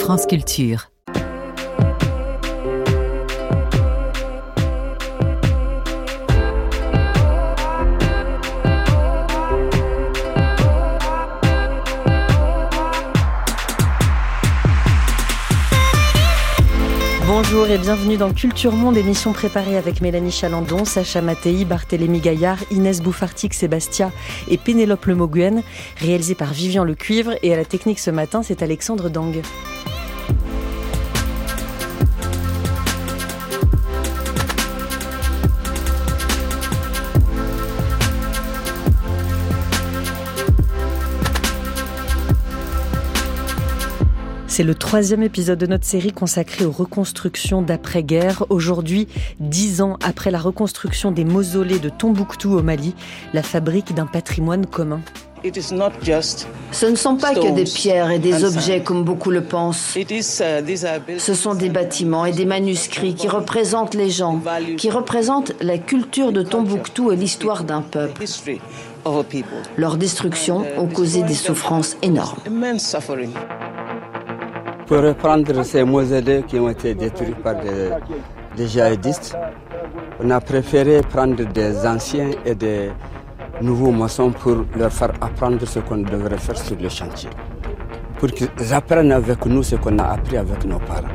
France Culture. Bonjour et bienvenue dans Culture Monde, émission préparée avec Mélanie Chalandon, Sacha Mattei, Barthélémy Gaillard, Inès Bouffartic-Sébastia et Pénélope Lemoguen, réalisée par Vivian Lecuivre, et à la technique ce matin, c'est Alexandre Dang. C'est le 3e épisode de notre série consacrée aux reconstructions d'après-guerre. Aujourd'hui, 10 ans après la reconstruction des mausolées de Tombouctou au Mali, la fabrique d'un patrimoine commun. Ce ne sont pas que des pierres et des objets comme beaucoup le pensent. Ce sont des bâtiments et des manuscrits qui représentent les gens, qui représentent la culture de Tombouctou et l'histoire d'un peuple. Leur destruction a causé des souffrances énormes. Pour reprendre ces mausolées qui ont été détruits par des djihadistes, on a préféré prendre des anciens et des nouveaux maçons pour leur faire apprendre ce qu'on devrait faire sur le chantier. Pour qu'ils apprennent avec nous ce qu'on a appris avec nos parents.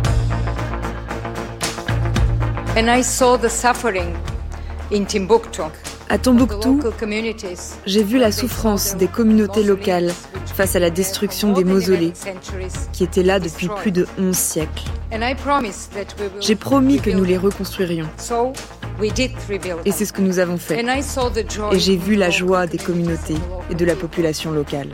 And I saw the suffering in Timbuktu. À Tombouctou, j'ai vu la souffrance des communautés locales face à la destruction des mausolées, qui étaient là depuis plus de 11 siècles. J'ai promis que nous les reconstruirions. Et c'est ce que nous avons fait. Et j'ai vu la joie des communautés et de la population locale.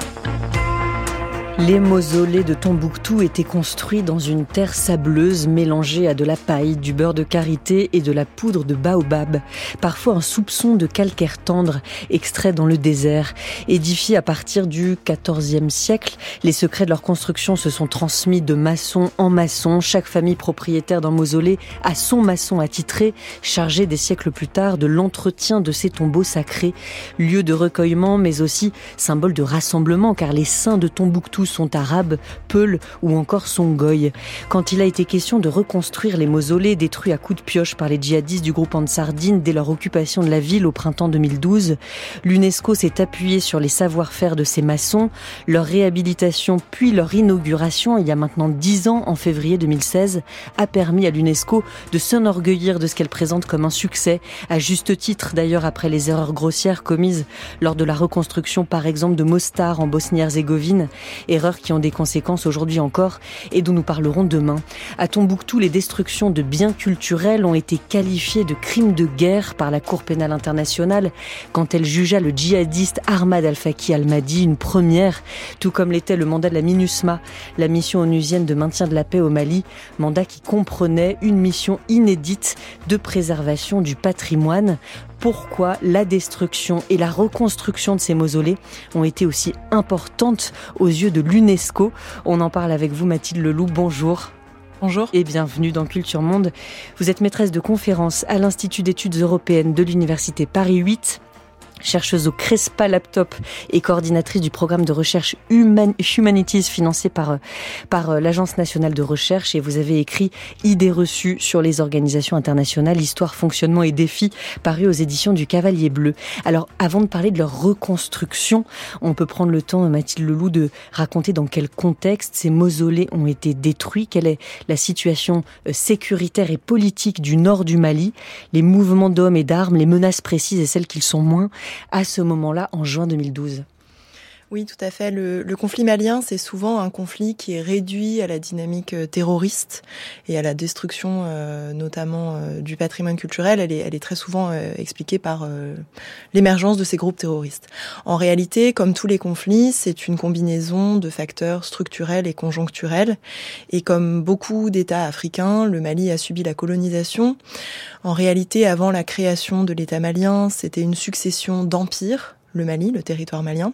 Les mausolées de Tombouctou étaient construits dans une terre sableuse mélangée à de la paille, du beurre de karité et de la poudre de baobab. Parfois un soupçon de calcaire tendre, extrait dans le désert. Édifiés à partir du XIVe siècle, les secrets de leur construction se sont transmis de maçon en maçon. Chaque famille propriétaire d'un mausolée a son maçon attitré, chargé des siècles plus tard de l'entretien de ces tombeaux sacrés. Lieu de recueillement, mais aussi symbole de rassemblement, car les saints de Tombouctou sont arabes, peuls ou encore songoïs. Quand il a été question de reconstruire les mausolées détruits à coups de pioche par les djihadistes du groupe Ansar Dine dès leur occupation de la ville au printemps 2012, l'UNESCO s'est appuyé sur les savoir-faire de ces maçons, leur réhabilitation puis leur inauguration il y a maintenant 10 ans, en février 2016, a permis à l'UNESCO de s'enorgueillir de ce qu'elle présente comme un succès, à juste titre d'ailleurs après les erreurs grossières commises lors de la reconstruction par exemple de Mostar en Bosnie-Herzégovine, erreurs qui ont des conséquences aujourd'hui encore et dont nous parlerons demain. À Tombouctou, les destructions de biens culturels ont été qualifiées de crimes de guerre par la Cour pénale internationale quand elle jugea le djihadiste Ahmad Al-Faki Al-Mahdi une première, tout comme l'était le mandat de la MINUSMA, la mission onusienne de maintien de la paix au Mali, mandat qui comprenait une mission inédite de préservation du patrimoine. Pourquoi la destruction et la reconstruction de ces mausolées ont été aussi importantes aux yeux de l'UNESCO. On en parle avec vous, Mathilde Leloup. Bonjour. Bonjour. Et bienvenue dans Culture Monde. Vous êtes maîtresse de conférences à l'Institut d'études européennes de l'Université Paris 8. Chercheuse au CRESPA Laptop et coordinatrice du programme de recherche Humanities financé par l'Agence nationale de recherche, et vous avez écrit Idées reçues sur les organisations internationales, histoire, fonctionnement et défis, paru aux éditions du Cavalier Bleu. Alors, avant de parler de leur reconstruction, on peut prendre le temps, Mathilde Leloup, de raconter dans quel contexte ces mausolées ont été détruits, quelle est la situation sécuritaire et politique du nord du Mali, les mouvements d'hommes et d'armes, les menaces précises et celles qui le sont moins, à ce moment-là, en juin 2012. Oui, tout à fait. Le conflit malien, c'est souvent un conflit qui est réduit à la dynamique terroriste et à la destruction notamment du patrimoine culturel. Elle est très souvent expliquée par l'émergence de ces groupes terroristes. En réalité, comme tous les conflits, c'est une combinaison de facteurs structurels et conjoncturels. Et comme beaucoup d'États africains, le Mali a subi la colonisation. En réalité, avant la création de l'État malien, c'était une succession d'empires, le Mali, le territoire malien.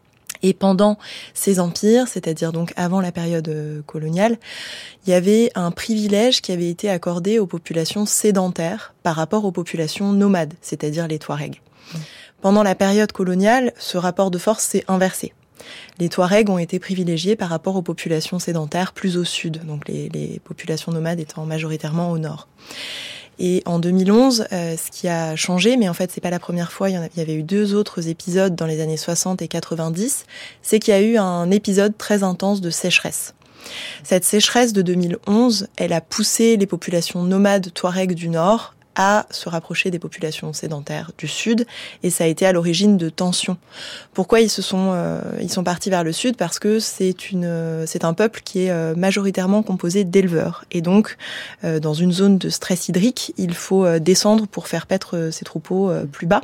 Et pendant ces empires, c'est-à-dire donc avant la période coloniale, il y avait un privilège qui avait été accordé aux populations sédentaires par rapport aux populations nomades, c'est-à-dire les Touaregs. Pendant la période coloniale, ce rapport de force s'est inversé. Les Touaregs ont été privilégiés par rapport aux populations sédentaires plus au sud, donc les populations nomades étant majoritairement au nord. Et en 2011, ce qui a changé, mais en fait c'est pas la première fois, il y avait eu 2 autres épisodes dans les années 60 et 90, c'est qu'il y a eu un épisode très intense de sécheresse. Cette sécheresse de 2011, elle a poussé les populations nomades Touaregs du nord à se rapprocher des populations sédentaires du sud, et ça a été à l'origine de tensions. Pourquoi ils sont partis vers le sud? Parce que c'est un peuple qui est majoritairement composé d'éleveurs, et donc dans une zone de stress hydrique, il faut descendre pour faire paître ses troupeaux plus bas.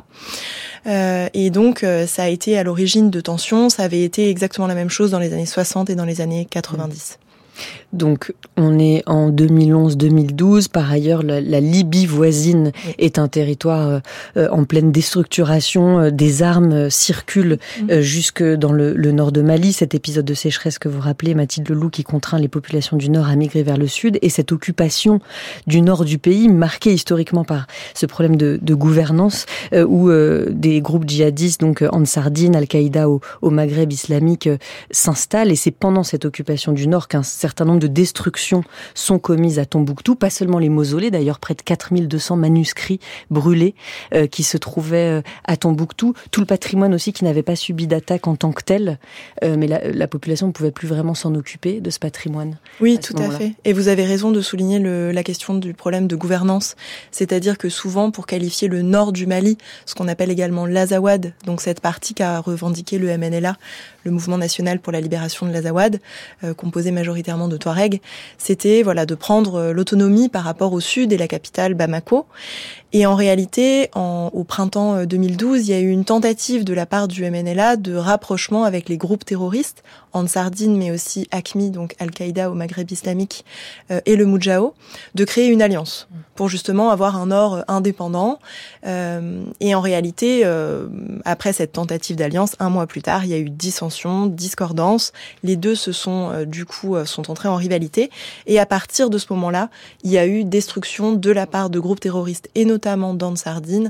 Et donc ça a été à l'origine de tensions. Ça avait été exactement la même chose dans les années 60 et dans les années 90. Donc, on est en 2011-2012. Par ailleurs, la Libye voisine est un territoire en pleine déstructuration. Des armes circulent jusque dans le nord de Mali. Cet épisode de sécheresse que vous rappelez, Mathilde Leloup, qui contraint les populations du nord à migrer vers le sud. Et cette occupation du nord du pays, marquée historiquement par ce problème de gouvernance, où des groupes djihadistes, donc Ansardine, Al-Qaïda au Maghreb islamique, s'installent. Et c'est pendant cette occupation du nord qu'un certain nombre de destructions sont commises à Tombouctou, pas seulement les mausolées, d'ailleurs près de 4200 manuscrits brûlés qui se trouvaient à Tombouctou, tout le patrimoine aussi qui n'avait pas subi d'attaque en tant que tel, mais la population ne pouvait plus vraiment s'en occuper de ce patrimoine. Oui, tout à fait. Et vous avez raison de souligner la question du problème de gouvernance, c'est-à-dire que souvent pour qualifier le nord du Mali, ce qu'on appelle également l'Azawad, donc cette partie qu'a revendiqué le MNLA, le Mouvement national pour la libération de l'Azawad, composé majoritairement de Touaregs, c'était de prendre l'autonomie par rapport au sud et la capitale Bamako. Et en réalité, au printemps 2012, il y a eu une tentative de la part du MNLA de rapprochement avec les groupes terroristes, Ansardine, mais aussi AQMI, donc Al-Qaïda au Maghreb islamique, et le Moudjahou, de créer une alliance pour justement avoir un nord indépendant. Et en réalité, après cette tentative d'alliance, 1 mois plus tard, il y a eu dissensions, discordances. Les deux sont entrés en rivalité. Et à partir de ce moment-là, il y a eu destruction de la part de groupes terroristes et notamment d'Ansardine,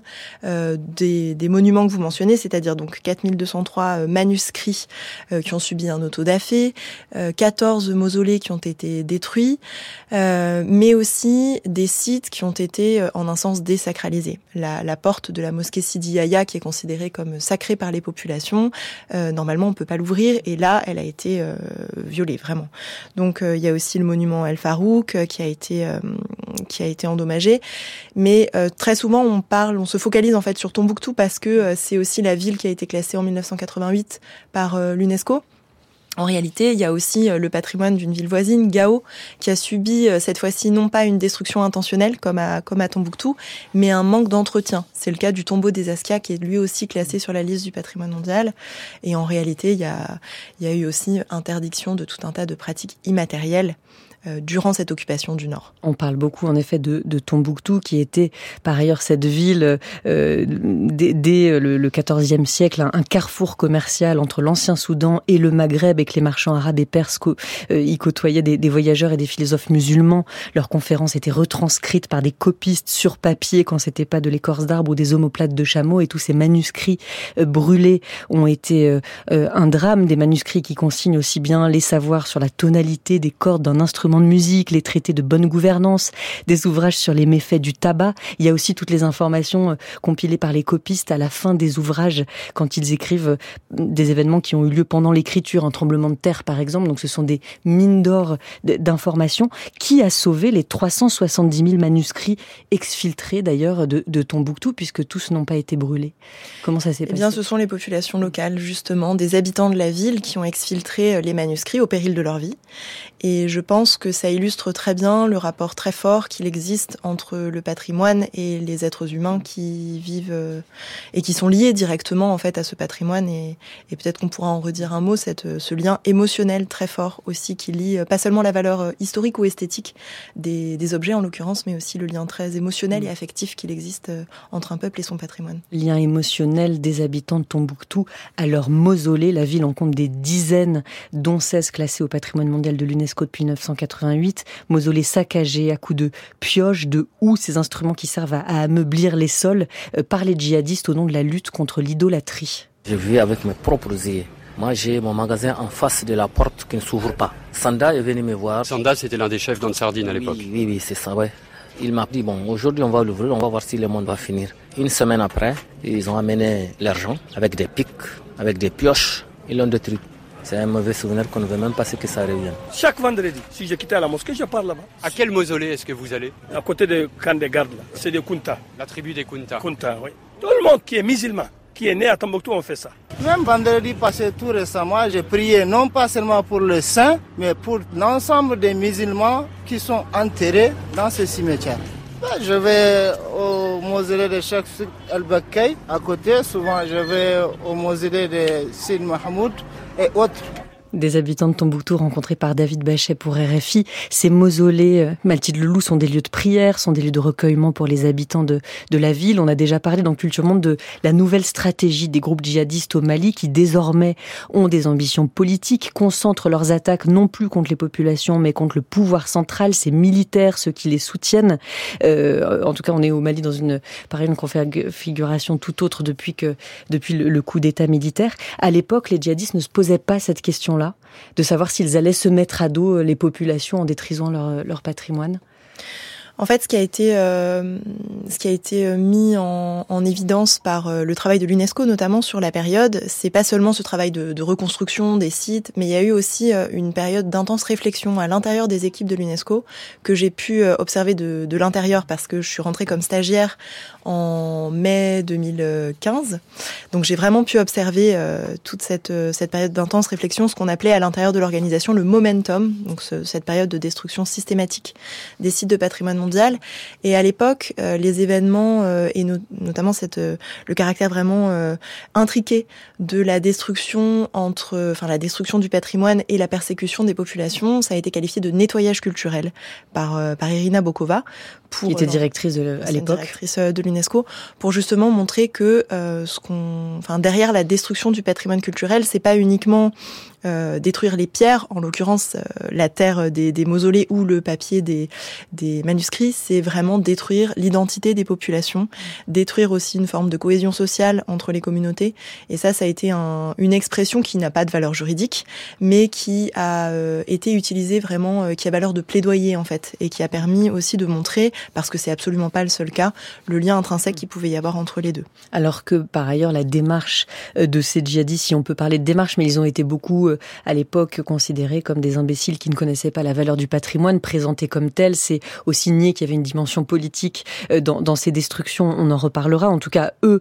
des monuments que vous mentionnez, c'est-à-dire donc 4203 manuscrits qui ont subi un auto-da-fé, 14 mausolées qui ont été détruits, mais aussi des sites qui ont été en un sens désacralisés. La porte de la mosquée Sidi Yahya, qui est considérée comme sacrée par les populations, normalement on peut pas l'ouvrir, et là elle a été violée vraiment. Donc il y a aussi le monument El Farouk qui a été endommagé, mais très souvent on se focalise en fait sur Tombouctou parce que c'est aussi la ville qui a été classée en 1988 par l'UNESCO. En réalité, il y a aussi le patrimoine d'une ville voisine, Gao, qui a subi cette fois-ci non pas une destruction intentionnelle comme à Tombouctou, mais un manque d'entretien. C'est le cas du tombeau des Askia qui est lui aussi classé sur la liste du patrimoine mondial. Et en réalité, il y a eu aussi interdiction de tout un tas de pratiques immatérielles durant cette occupation du Nord. On parle beaucoup en effet de Tombouctou, qui était par ailleurs cette ville dès le XIVe siècle, un carrefour commercial entre l'ancien Soudan et le Maghreb, et que les marchands arabes et perses y côtoyaient des voyageurs et des philosophes musulmans. Leurs conférences étaient retranscrites par des copistes sur papier quand c'était pas de l'écorce d'arbre ou des omoplates de chameau, et tous ces manuscrits brûlés ont été un drame, des manuscrits qui consignent aussi bien les savoirs sur la tonalité des cordes d'un instrument de musique, les traités de bonne gouvernance, des ouvrages sur les méfaits du tabac. Il y a aussi toutes les informations compilées par les copistes à la fin des ouvrages quand ils écrivent des événements qui ont eu lieu pendant l'écriture, un tremblement de terre par exemple. Donc ce sont des mines d'or d'informations. Qui a sauvé les 370 000 manuscrits exfiltrés d'ailleurs de Tombouctou, puisque tous n'ont pas été brûlés? Comment ça s'est passé? Eh bien, ce sont les populations locales, justement, des habitants de la ville qui ont exfiltré les manuscrits au péril de leur vie. Et je pense que ça illustre très bien le rapport très fort qu'il existe entre le patrimoine et les êtres humains qui vivent et qui sont liés directement en fait à ce patrimoine. Et peut-être qu'on pourra en redire un mot, ce lien émotionnel très fort aussi qui lie pas seulement la valeur historique ou esthétique des objets en l'occurrence, mais aussi le lien très émotionnel et affectif qu'il existe entre un peuple et son patrimoine. Lien émotionnel des habitants de Tombouctou à leur mausolée. La ville en compte des dizaines, dont 16 classés au patrimoine mondial de l'UNESCO depuis 1988. Mausolées saccagés à coups de pioches, de houes, ces instruments qui servent à ameublir les sols par les djihadistes au nom de la lutte contre l'idolâtrie. J'ai vu avec mes propres yeux Moi, j'ai mon magasin en face de la porte qui ne s'ouvre pas. Sanda est venu me voir. Sanda, c'était l'un des chefs d'Ansardine à l'époque. Oui, c'est ça, ouais. Il m'a dit, bon, aujourd'hui on va l'ouvrir, on va voir si le monde va finir. Une semaine après, ils ont amené l'argent avec des pics, avec des pioches, ils l'ont détruit. C'est un mauvais souvenir qu'on ne veut même pas que ça revienne. Chaque vendredi, si je quittais la mosquée, je pars là-bas. À quel mausolée est-ce que vous allez? À côté de camp de garde, là. C'est des Kunta. La tribu des Kunta. Kunta, oui. Tout le monde qui est musulman, qui est né à Tombouctou, on fait ça. Même vendredi passé tout récemment, j'ai prié non pas seulement pour les saints, mais pour l'ensemble des musulmans qui sont enterrés dans ce cimetière. Je vais au mausolée de Cheikh Al-Bakkay à côté, souvent je vais au mausolée de Sid Mahmoud et autres. Des habitants de Tombouctou rencontrés par David Bachet pour RFI. Ces mausolées, Mathilde Leloup, sont des lieux de prière, sont des lieux de recueillement pour les habitants de la ville. On a déjà parlé dans Culture Monde de la nouvelle stratégie des groupes djihadistes au Mali qui désormais ont des ambitions politiques, concentrent leurs attaques non plus contre les populations mais contre le pouvoir central, ces militaires, ceux qui les soutiennent. En tout cas, on est au Mali dans une configuration tout autre depuis le coup d'État militaire. À l'époque, les djihadistes ne se posaient pas cette question-là, de savoir s'ils allaient se mettre à dos les populations en détruisant leur patrimoine. En fait, ce qui a été mis en évidence par le travail de l'UNESCO, notamment sur la période, c'est pas seulement ce travail de reconstruction des sites, mais il y a eu aussi une période d'intense réflexion à l'intérieur des équipes de l'UNESCO que j'ai pu observer de l'intérieur parce que je suis rentrée comme stagiaire en mai 2015. Donc j'ai vraiment pu observer toute cette période d'intense réflexion, ce qu'on appelait à l'intérieur de l'organisation le momentum, donc cette période de destruction systématique des sites de patrimoine mondial. Et à l'époque, les événements et notamment le caractère vraiment intriqué de la destruction la destruction du patrimoine et la persécution des populations, ça a été qualifié de nettoyage culturel par Irina Bokova, qui était directrice à l'époque, directrice de l'UNESCO, pour justement montrer que derrière la destruction du patrimoine culturel, c'est pas uniquement détruire les pierres, en l'occurrence la terre des mausolées ou le papier des manuscrits, c'est vraiment détruire l'identité des populations, détruire aussi une forme de cohésion sociale entre les communautés. Et ça a été une expression qui n'a pas de valeur juridique, mais qui a été utilisée vraiment, qui a valeur de plaidoyer en fait, et qui a permis aussi de montrer, parce que c'est absolument pas le seul cas, le lien intrinsèque qu'il pouvait y avoir entre les deux. Alors que par ailleurs la démarche de ces djihadistes, si on peut parler de démarche, mais ils ont été beaucoup à l'époque considérés comme des imbéciles qui ne connaissaient pas la valeur du patrimoine, présentés comme tels, c'est aussi nier qu'il y avait une dimension politique dans ces destructions, on en reparlera. En tout cas, eux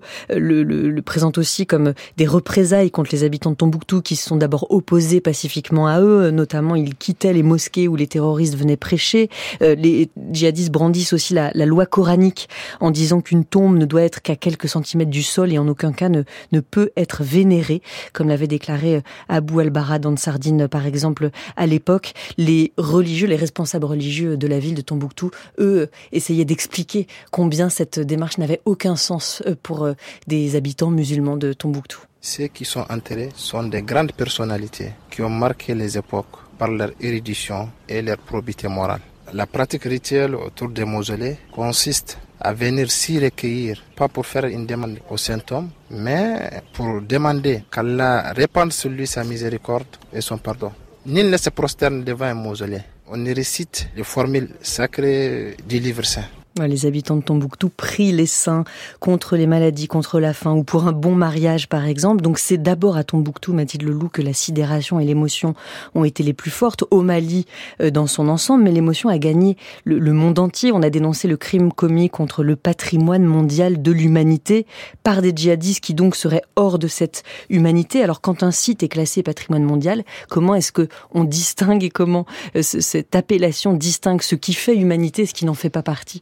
le présentent aussi comme des représailles contre les habitants de Tombouctou qui se sont d'abord opposés pacifiquement à eux, notamment ils quittaient les mosquées où les terroristes venaient prêcher. Les djihadistes brandissent aussi la loi coranique en disant qu'une tombe ne doit être qu'à quelques centimètres du sol et en aucun cas ne peut être vénérée, comme l'avait déclaré Abou al-Bara d'Ansardine par exemple à l'époque. Les responsables religieux de la ville de Tombouctou, eux, essayaient d'expliquer combien cette démarche n'avait aucun sens pour des habitants musulmans de Tombouctou. Ceux qui sont enterrés sont des grandes personnalités qui ont marqué les époques par leur érudition et leur probité morale. La pratique rituelle autour des mausolées consiste à venir s'y recueillir, pas pour faire une demande au Saint-Homme, mais pour demander qu'Allah répande sur lui sa miséricorde et son pardon. Nul ne se prosterne devant un mausolée. On y récite les formules sacrées du livre saint. Les habitants de Tombouctou prient les saints contre les maladies, contre la faim ou pour un bon mariage par exemple. Donc c'est d'abord à Tombouctou, Mathilde Leloup, que la sidération et l'émotion ont été les plus fortes. Au Mali dans son ensemble, mais l'émotion a gagné le monde entier. On a dénoncé le crime commis contre le patrimoine mondial de l'humanité par des djihadistes qui donc seraient hors de cette humanité. Alors quand un site est classé patrimoine mondial, comment est-ce que on distingue et comment cette appellation distingue ce qui fait humanité et ce qui n'en fait pas partie?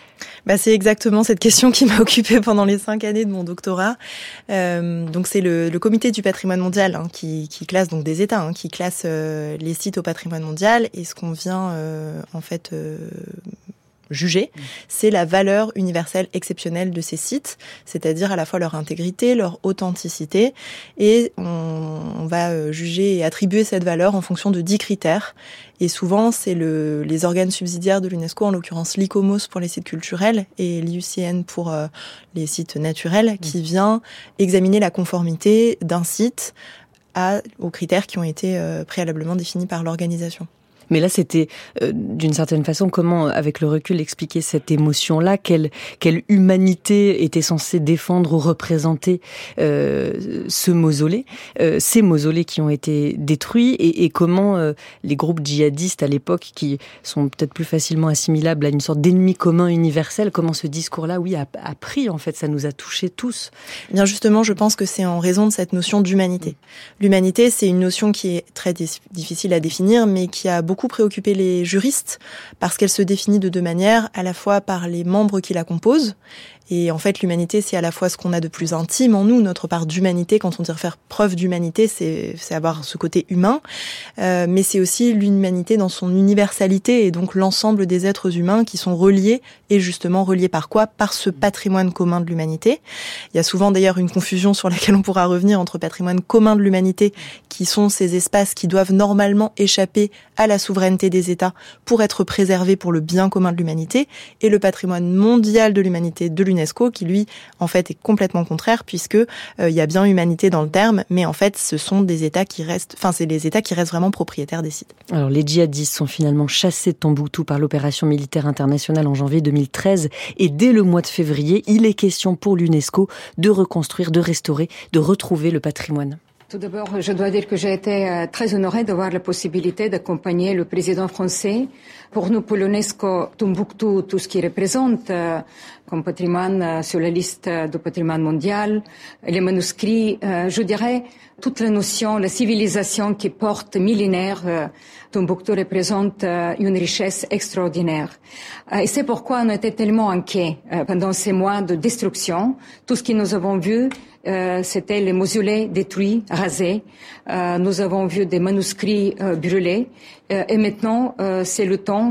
C'est exactement cette question qui m'a occupée pendant les 5 années de mon doctorat. Donc c'est le comité du patrimoine mondial qui classe donc des États qui classe les sites au patrimoine mondial, et ce qu'on vient juger, c'est la valeur universelle exceptionnelle de ces sites, c'est-à-dire à la fois leur intégrité, leur authenticité, et on va juger et attribuer cette valeur en fonction de 10 critères. Et souvent, c'est les organes subsidiaires de l'UNESCO, en l'occurrence l'ICOMOS pour les sites culturels et l'IUCN pour les sites naturels, qui vient examiner la conformité d'un site aux critères qui ont été préalablement définis par l'organisation. Mais là, c'était d'une certaine façon, comment, avec le recul, expliquer cette émotion-là, quelle humanité était censée défendre ou représenter ce mausolée, ces mausolées qui ont été détruits, et comment les groupes djihadistes à l'époque, qui sont peut-être plus facilement assimilables à une sorte d'ennemi commun universel, comment ce discours-là, oui, a pris, en fait, ça nous a touchés tous. Bien justement, je pense que c'est en raison de cette notion d'humanité. L'humanité, c'est une notion qui est très difficile à définir, mais qui a beaucoup préoccupé les juristes parce qu'elle se définit de deux manières, à la fois par les membres qui la composent. Et en fait, l'humanité, c'est à la fois ce qu'on a de plus intime en nous, notre part d'humanité. Quand on dit faire preuve d'humanité, c'est avoir ce côté humain. Mais c'est aussi l'humanité dans son universalité et donc l'ensemble des êtres humains qui sont reliés. Et justement, reliés par quoi ? Par ce patrimoine commun de l'humanité. Il y a souvent d'ailleurs une confusion sur laquelle on pourra revenir entre patrimoine commun de l'humanité, qui sont ces espaces qui doivent normalement échapper à la souveraineté des États pour être préservés pour le bien commun de l'humanité, et le patrimoine mondial de l'humanité de l'UNESCO, qui lui, en fait, est complètement contraire, puisque il y a bien humanité dans le terme, mais en fait, ce sont des États qui restent, c'est les États qui restent vraiment propriétaires des sites. Alors, les djihadistes sont finalement chassés de Tombouctou par l'opération militaire internationale en janvier 2013, et dès le mois de février, il est question pour l'UNESCO de reconstruire, de restaurer, de retrouver le patrimoine. Tout d'abord, je dois dire que j'ai été très honorée d'avoir la possibilité d'accompagner le président français. Pour nous, pour l'UNESCO, Tombouctou, tout ce qui représente comme patrimoine sur la liste du patrimoine mondial, les manuscrits, je dirais, toute la notion, la civilisation qui porte millénaire, Tombouctou représente une richesse extraordinaire. Et c'est pourquoi on était tellement inquiets pendant ces mois de destruction. Tout ce que nous avons vu, c'était les mausolées détruits, rasés. Nous avons vu des manuscrits brûlés. Et maintenant, c'est le temps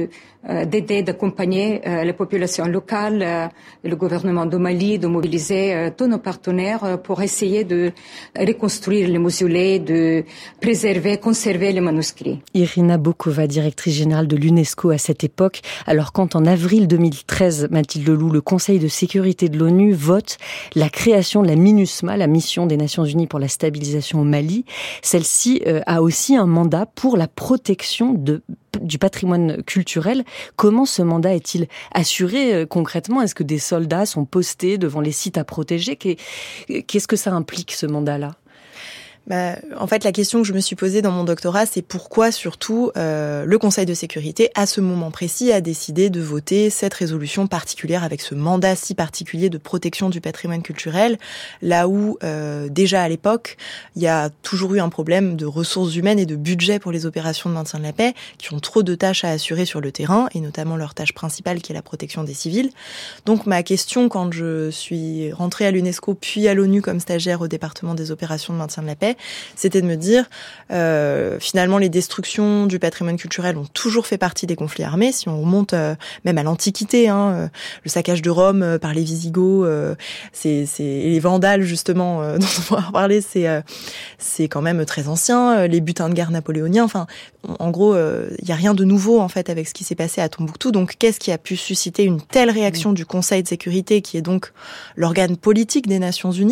d'aider, d'accompagner les populations locales, le gouvernement du Mali, de mobiliser tous nos partenaires pour essayer de reconstruire les mausolées, de préserver, conserver les manuscrits. Irina Bokova, directrice générale de l'UNESCO à cette époque, alors quand en avril 2013, Mathilde Leloup, le Conseil de sécurité de l'ONU vote la création de la MINUSMA, la mission des Nations Unies pour la stabilisation au Mali, celle-ci a aussi un mandat pour la protection du patrimoine culturel. Comment ce mandat est-il assuré concrètement ? Est-ce que des soldats sont postés devant les sites à protéger ? Qu'est-ce que ça implique, ce mandat-là ? En fait, la question que je me suis posée dans mon doctorat, c'est pourquoi surtout le Conseil de sécurité, à ce moment précis, a décidé de voter cette résolution particulière avec ce mandat si particulier de protection du patrimoine culturel, là où déjà à l'époque, il y a toujours eu un problème de ressources humaines et de budget pour les opérations de maintien de la paix, qui ont trop de tâches à assurer sur le terrain, et notamment leur tâche principale qui est la protection des civils. Donc ma question, quand je suis rentrée à l'UNESCO puis à l'ONU comme stagiaire au département des opérations de maintien de la paix, c'était de me dire, finalement, les destructions du patrimoine culturel ont toujours fait partie des conflits armés. Si on remonte même à l'Antiquité, le saccage de Rome par les Visigoths, et les Vandales, justement, dont on va parler, c'est quand même très ancien. Les butins de guerre napoléoniens, en gros, il n'y a rien de nouveau, en fait, avec ce qui s'est passé à Tombouctou. Donc, qu'est-ce qui a pu susciter une telle réaction du Conseil de sécurité, qui est donc l'organe politique des Nations Unies ?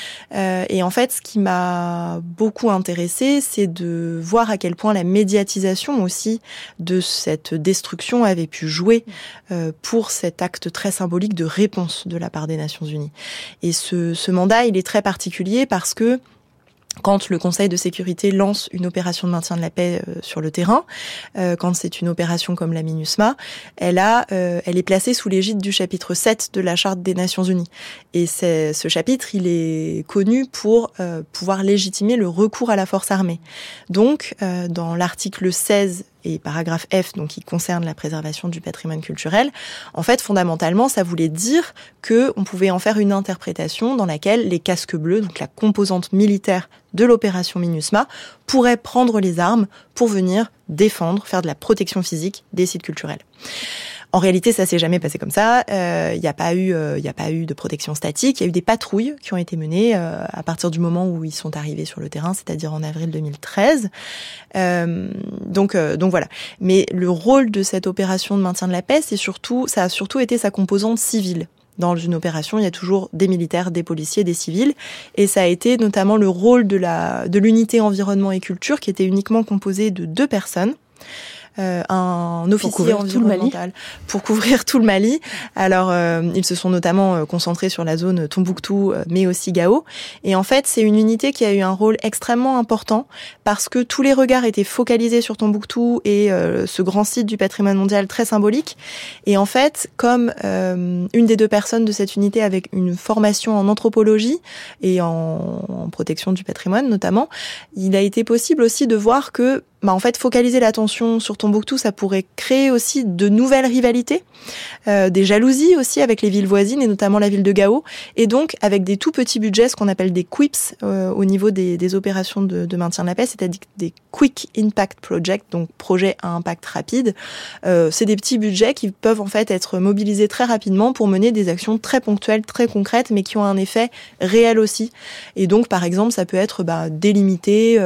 Et en fait, ce qui m'a beaucoup intéressée, c'est de voir à quel point la médiatisation aussi de cette destruction avait pu jouer pour cet acte très symbolique de réponse de la part des Nations Unies. Et ce mandat, il est très particulier parce que quand le Conseil de sécurité lance une opération de maintien de la paix sur le terrain, quand c'est une opération comme la MINUSMA, elle est placée sous l'égide du chapitre 7 de la Charte des Nations Unies. Et ce chapitre, il est connu pour pouvoir légitimer le recours à la force armée. Donc, dans l'article 16 et paragraphe F, donc qui concerne la préservation du patrimoine culturel, en fait, fondamentalement, ça voulait dire qu'on pouvait en faire une interprétation dans laquelle les casques bleus, donc la composante militaire de l'opération MINUSMA, pourraient prendre les armes pour venir défendre, faire de la protection physique des sites culturels. En réalité, ça s'est jamais passé comme ça. Il n'y a pas eu de protection statique. Il y a eu des patrouilles qui ont été menées à partir du moment où ils sont arrivés sur le terrain, c'est-à-dire en avril 2013. Donc voilà. Mais le rôle de cette opération de maintien de la paix, ça a surtout été sa composante civile. Dans une opération, il y a toujours des militaires, des policiers, des civils. Et ça a été notamment le rôle de l'unité environnement et culture, qui était uniquement composée de 2 personnes. Un officier environnemental pour couvrir tout le Mali. Alors, ils se sont notamment concentrés sur la zone Tombouctou, mais aussi Gao. Et en fait, c'est une unité qui a eu un rôle extrêmement important parce que tous les regards étaient focalisés sur Tombouctou et ce grand site du patrimoine mondial très symbolique. Et en fait, comme une des 2 personnes de cette unité avec une formation en anthropologie et en protection du patrimoine notamment, il a été possible aussi de voir que en fait, focaliser l'attention sur Tombouctou, ça pourrait créer aussi de nouvelles rivalités, des jalousies aussi avec les villes voisines et notamment la ville de Gao. Et donc, avec des tout petits budgets, ce qu'on appelle des QIPs au niveau des opérations de maintien de la paix, c'est-à-dire des Quick Impact Projects, donc projets à impact rapide. C'est des petits budgets qui peuvent en fait être mobilisés très rapidement pour mener des actions très ponctuelles, très concrètes, mais qui ont un effet réel aussi. Et donc, par exemple, ça peut être délimiter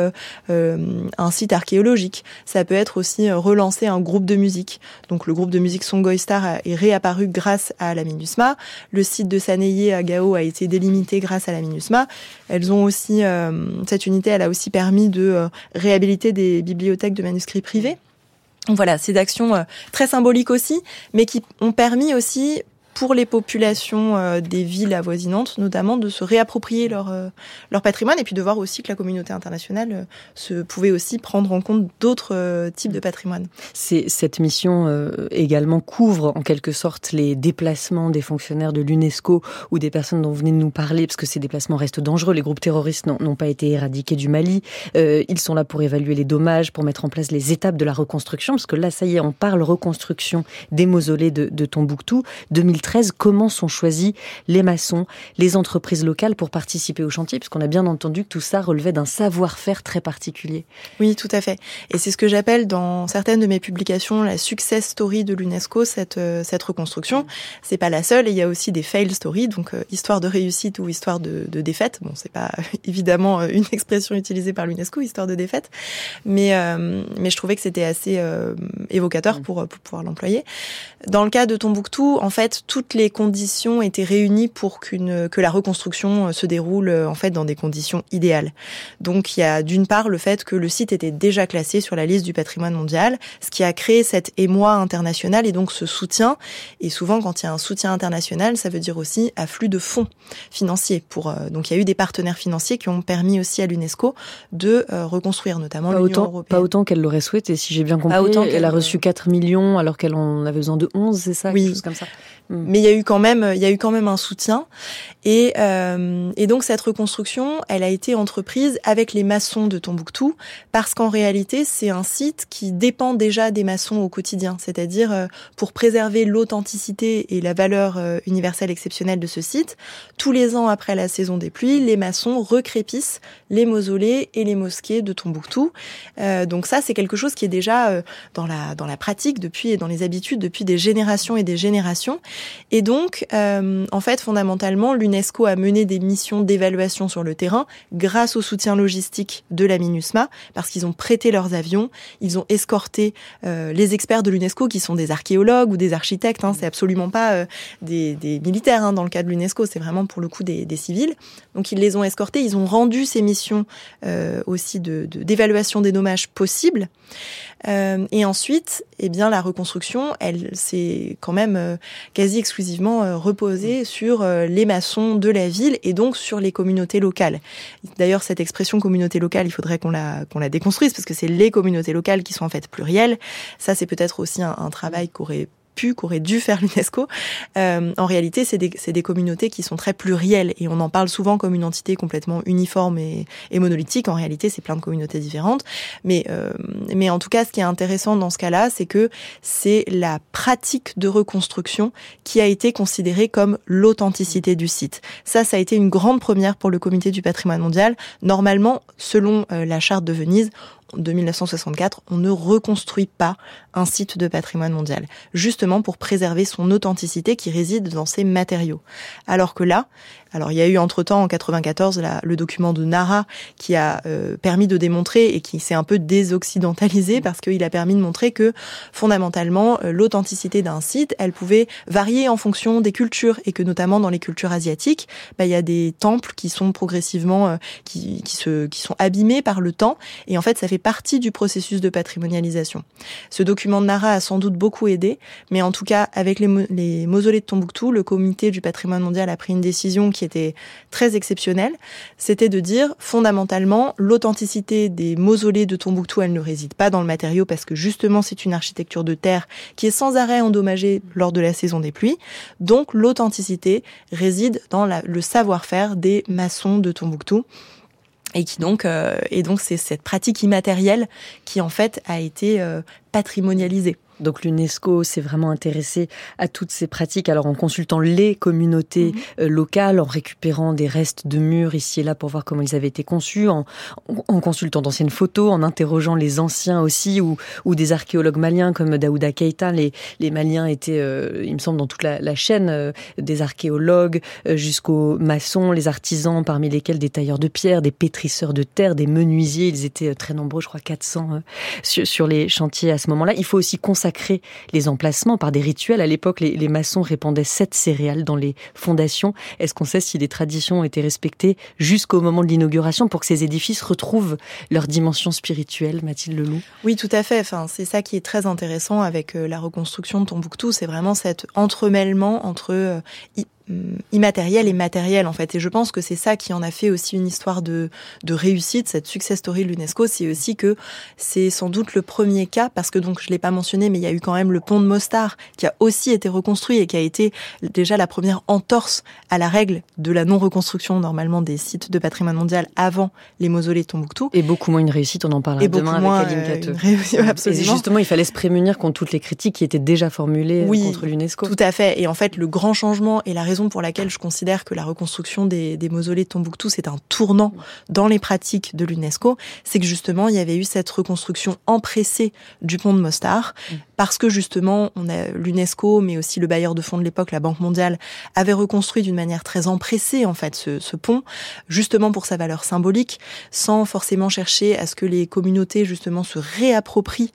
un site archéologique. Ça peut être aussi relancer un groupe de musique. Donc le groupe de musique Songhai Star est réapparu grâce à la MINUSMA. Le site de Saneye à Gao a été délimité grâce à la MINUSMA. Elles ont aussi, cette unité, elle a aussi permis de réhabiliter des bibliothèques de manuscrits privés. Donc voilà, c'est d'actions très symboliques aussi, mais qui ont permis aussi pour les populations des villes avoisinantes, notamment, de se réapproprier leur patrimoine et puis de voir aussi que la communauté internationale pouvait aussi prendre en compte d'autres types de patrimoine. Cette mission également couvre en quelque sorte les déplacements des fonctionnaires de l'UNESCO ou des personnes dont vous venez de nous parler, parce que ces déplacements restent dangereux. Les groupes terroristes n'ont pas été éradiqués du Mali. Ils sont là pour évaluer les dommages, pour mettre en place les étapes de la reconstruction, parce que là, ça y est, on parle reconstruction des mausolées de Tombouctou. 2013, comment sont choisis les maçons, les entreprises locales pour participer au chantier, puisqu'on a bien entendu que tout ça relevait d'un savoir-faire très particulier. Oui, tout à fait. Et c'est ce que j'appelle dans certaines de mes publications la success story de l'UNESCO, cette reconstruction. C'est pas la seule, et il y a aussi des fail stories, donc histoire de réussite ou histoire de défaite. Bon, c'est pas évidemment une expression utilisée par l'UNESCO, histoire de défaite, mais je trouvais que c'était assez évocateur pour pouvoir l'employer. Dans le cas de Tombouctou, en fait, toutes les conditions étaient réunies pour que la reconstruction se déroule en fait dans des conditions idéales. Donc il y a d'une part le fait que le site était déjà classé sur la liste du patrimoine mondial, ce qui a créé cet émoi international et donc ce soutien. Et souvent quand il y a un soutien international, ça veut dire aussi afflux de fonds financiers. Donc il y a eu des partenaires financiers qui ont permis aussi à l'UNESCO de reconstruire, notamment l'Union européenne. Pas autant qu'elle l'aurait souhaité, si j'ai bien compris. Elle a reçu 4 millions alors qu'elle en avait besoin de 11, c'est ça? Oui. Quelque chose comme ça. Mais il y a eu quand même un soutien. Et donc cette reconstruction, elle a été entreprise avec les maçons de Tombouctou, parce qu'en réalité, c'est un site qui dépend déjà des maçons au quotidien. C'est-à-dire, pour préserver l'authenticité et la valeur universelle exceptionnelle de ce site, tous les ans après la saison des pluies, les maçons recrépissent les mausolées et les mosquées de Tombouctou. Donc ça, c'est quelque chose qui est déjà dans la pratique et dans les habitudes depuis des générations et des générations. Et donc, en fait, fondamentalement, l'UNESCO a mené des missions d'évaluation sur le terrain grâce au soutien logistique de la MINUSMA, parce qu'ils ont prêté leurs avions, ils ont escorté les experts de l'UNESCO qui sont des archéologues ou des architectes. C'est absolument pas des militaires dans le cas de l'UNESCO, c'est vraiment pour le coup des civils. Donc ils les ont escortés, ils ont rendu ces missions aussi d'évaluation des dommages possibles. Et ensuite, la reconstruction, elle s'est quand même quasi exclusivement reposée sur les maçons de la ville et donc sur les communautés locales. D'ailleurs, cette expression communauté locale, il faudrait qu'on la déconstruise, parce que c'est les communautés locales qui sont en fait plurielles. Ça, c'est peut-être aussi un travail qu'aurait dû faire l'UNESCO. En réalité, c'est des communautés qui sont très plurielles et on en parle souvent comme une entité complètement uniforme et monolithique. En réalité, c'est plein de communautés différentes. Mais en tout cas, ce qui est intéressant dans ce cas-là, c'est que c'est la pratique de reconstruction qui a été considérée comme l'authenticité du site. Ça a été une grande première pour le Comité du patrimoine mondial. Normalement, selon la Charte de Venise, de 1964, on ne reconstruit pas un site de patrimoine mondial, justement pour préserver son authenticité qui réside dans ses matériaux. Alors que là, Alors il y a eu entre-temps en 94 le document de Nara qui a permis de démontrer et qui s'est un peu désoccidentalisé parce qu'il a permis de montrer que fondamentalement l'authenticité d'un site, elle pouvait varier en fonction des cultures et que notamment dans les cultures asiatiques, il y a des temples qui sont progressivement qui sont abîmés par le temps et en fait ça fait partie du processus de patrimonialisation. Ce document de Nara a sans doute beaucoup aidé, mais en tout cas avec les mausolées de Tombouctou, le comité du patrimoine mondial a pris une décision qui était très exceptionnelle, c'était de dire fondamentalement l'authenticité des mausolées de Tombouctou, elle ne réside pas dans le matériau parce que justement c'est une architecture de terre qui est sans arrêt endommagée lors de la saison des pluies. Donc l'authenticité réside dans le savoir-faire des maçons de Tombouctou. Et donc c'est cette pratique immatérielle qui en fait a été patrimonialisée. Donc l'UNESCO s'est vraiment intéressé à toutes ces pratiques, alors en consultant les communautés locales, en récupérant des restes de murs ici et là pour voir comment ils avaient été conçus, en consultant d'anciennes photos, en interrogeant les anciens aussi, ou des archéologues maliens comme Daouda Keita. Les Maliens étaient, il me semble, dans toute la chaîne des archéologues jusqu'aux maçons, les artisans, parmi lesquels des tailleurs de pierre, des pétrisseurs de terre, des menuisiers. Ils étaient très nombreux, je crois 400 sur les chantiers à ce moment-là. Il faut aussi consacrer les emplacements par des rituels. À l'époque, les maçons répandaient 7 céréales dans les fondations. Est-ce qu'on sait si les traditions ont été respectées jusqu'au moment de l'inauguration pour que ces édifices retrouvent leur dimension spirituelle, Mathilde Leloup? Oui, tout à fait. Enfin, c'est ça qui est très intéressant avec la reconstruction de Tombouctou. C'est vraiment cet entremêlement entre immatériel et matériel en fait, et je pense que c'est ça qui en a fait aussi une histoire de réussite, cette success story de l'UNESCO. C'est aussi que c'est sans doute le premier cas, parce que donc je l'ai pas mentionné, mais il y a eu quand même le pont de Mostar qui a aussi été reconstruit et qui a été déjà la première entorse à la règle de la non-reconstruction normalement des sites de patrimoine mondial avant les mausolées de Tombouctou. Et beaucoup moins une réussite, on en parlera demain avec Aline Cateux. Absolument. Et justement, il fallait se prémunir contre toutes les critiques qui étaient déjà formulées contre l'UNESCO. Tout à fait. Et en fait, le grand changement et la raison pour laquelle je considère que la reconstruction des mausolées de Tombouctou, c'est un tournant dans les pratiques de l'UNESCO, c'est que justement, il y avait eu cette reconstruction empressée du pont de Mostar, parce que justement, l'UNESCO, mais aussi le bailleur de fonds de l'époque, la Banque mondiale, avait reconstruit d'une manière très empressée, en fait, ce pont, justement pour sa valeur symbolique, sans forcément chercher à ce que les communautés, justement, se réapproprient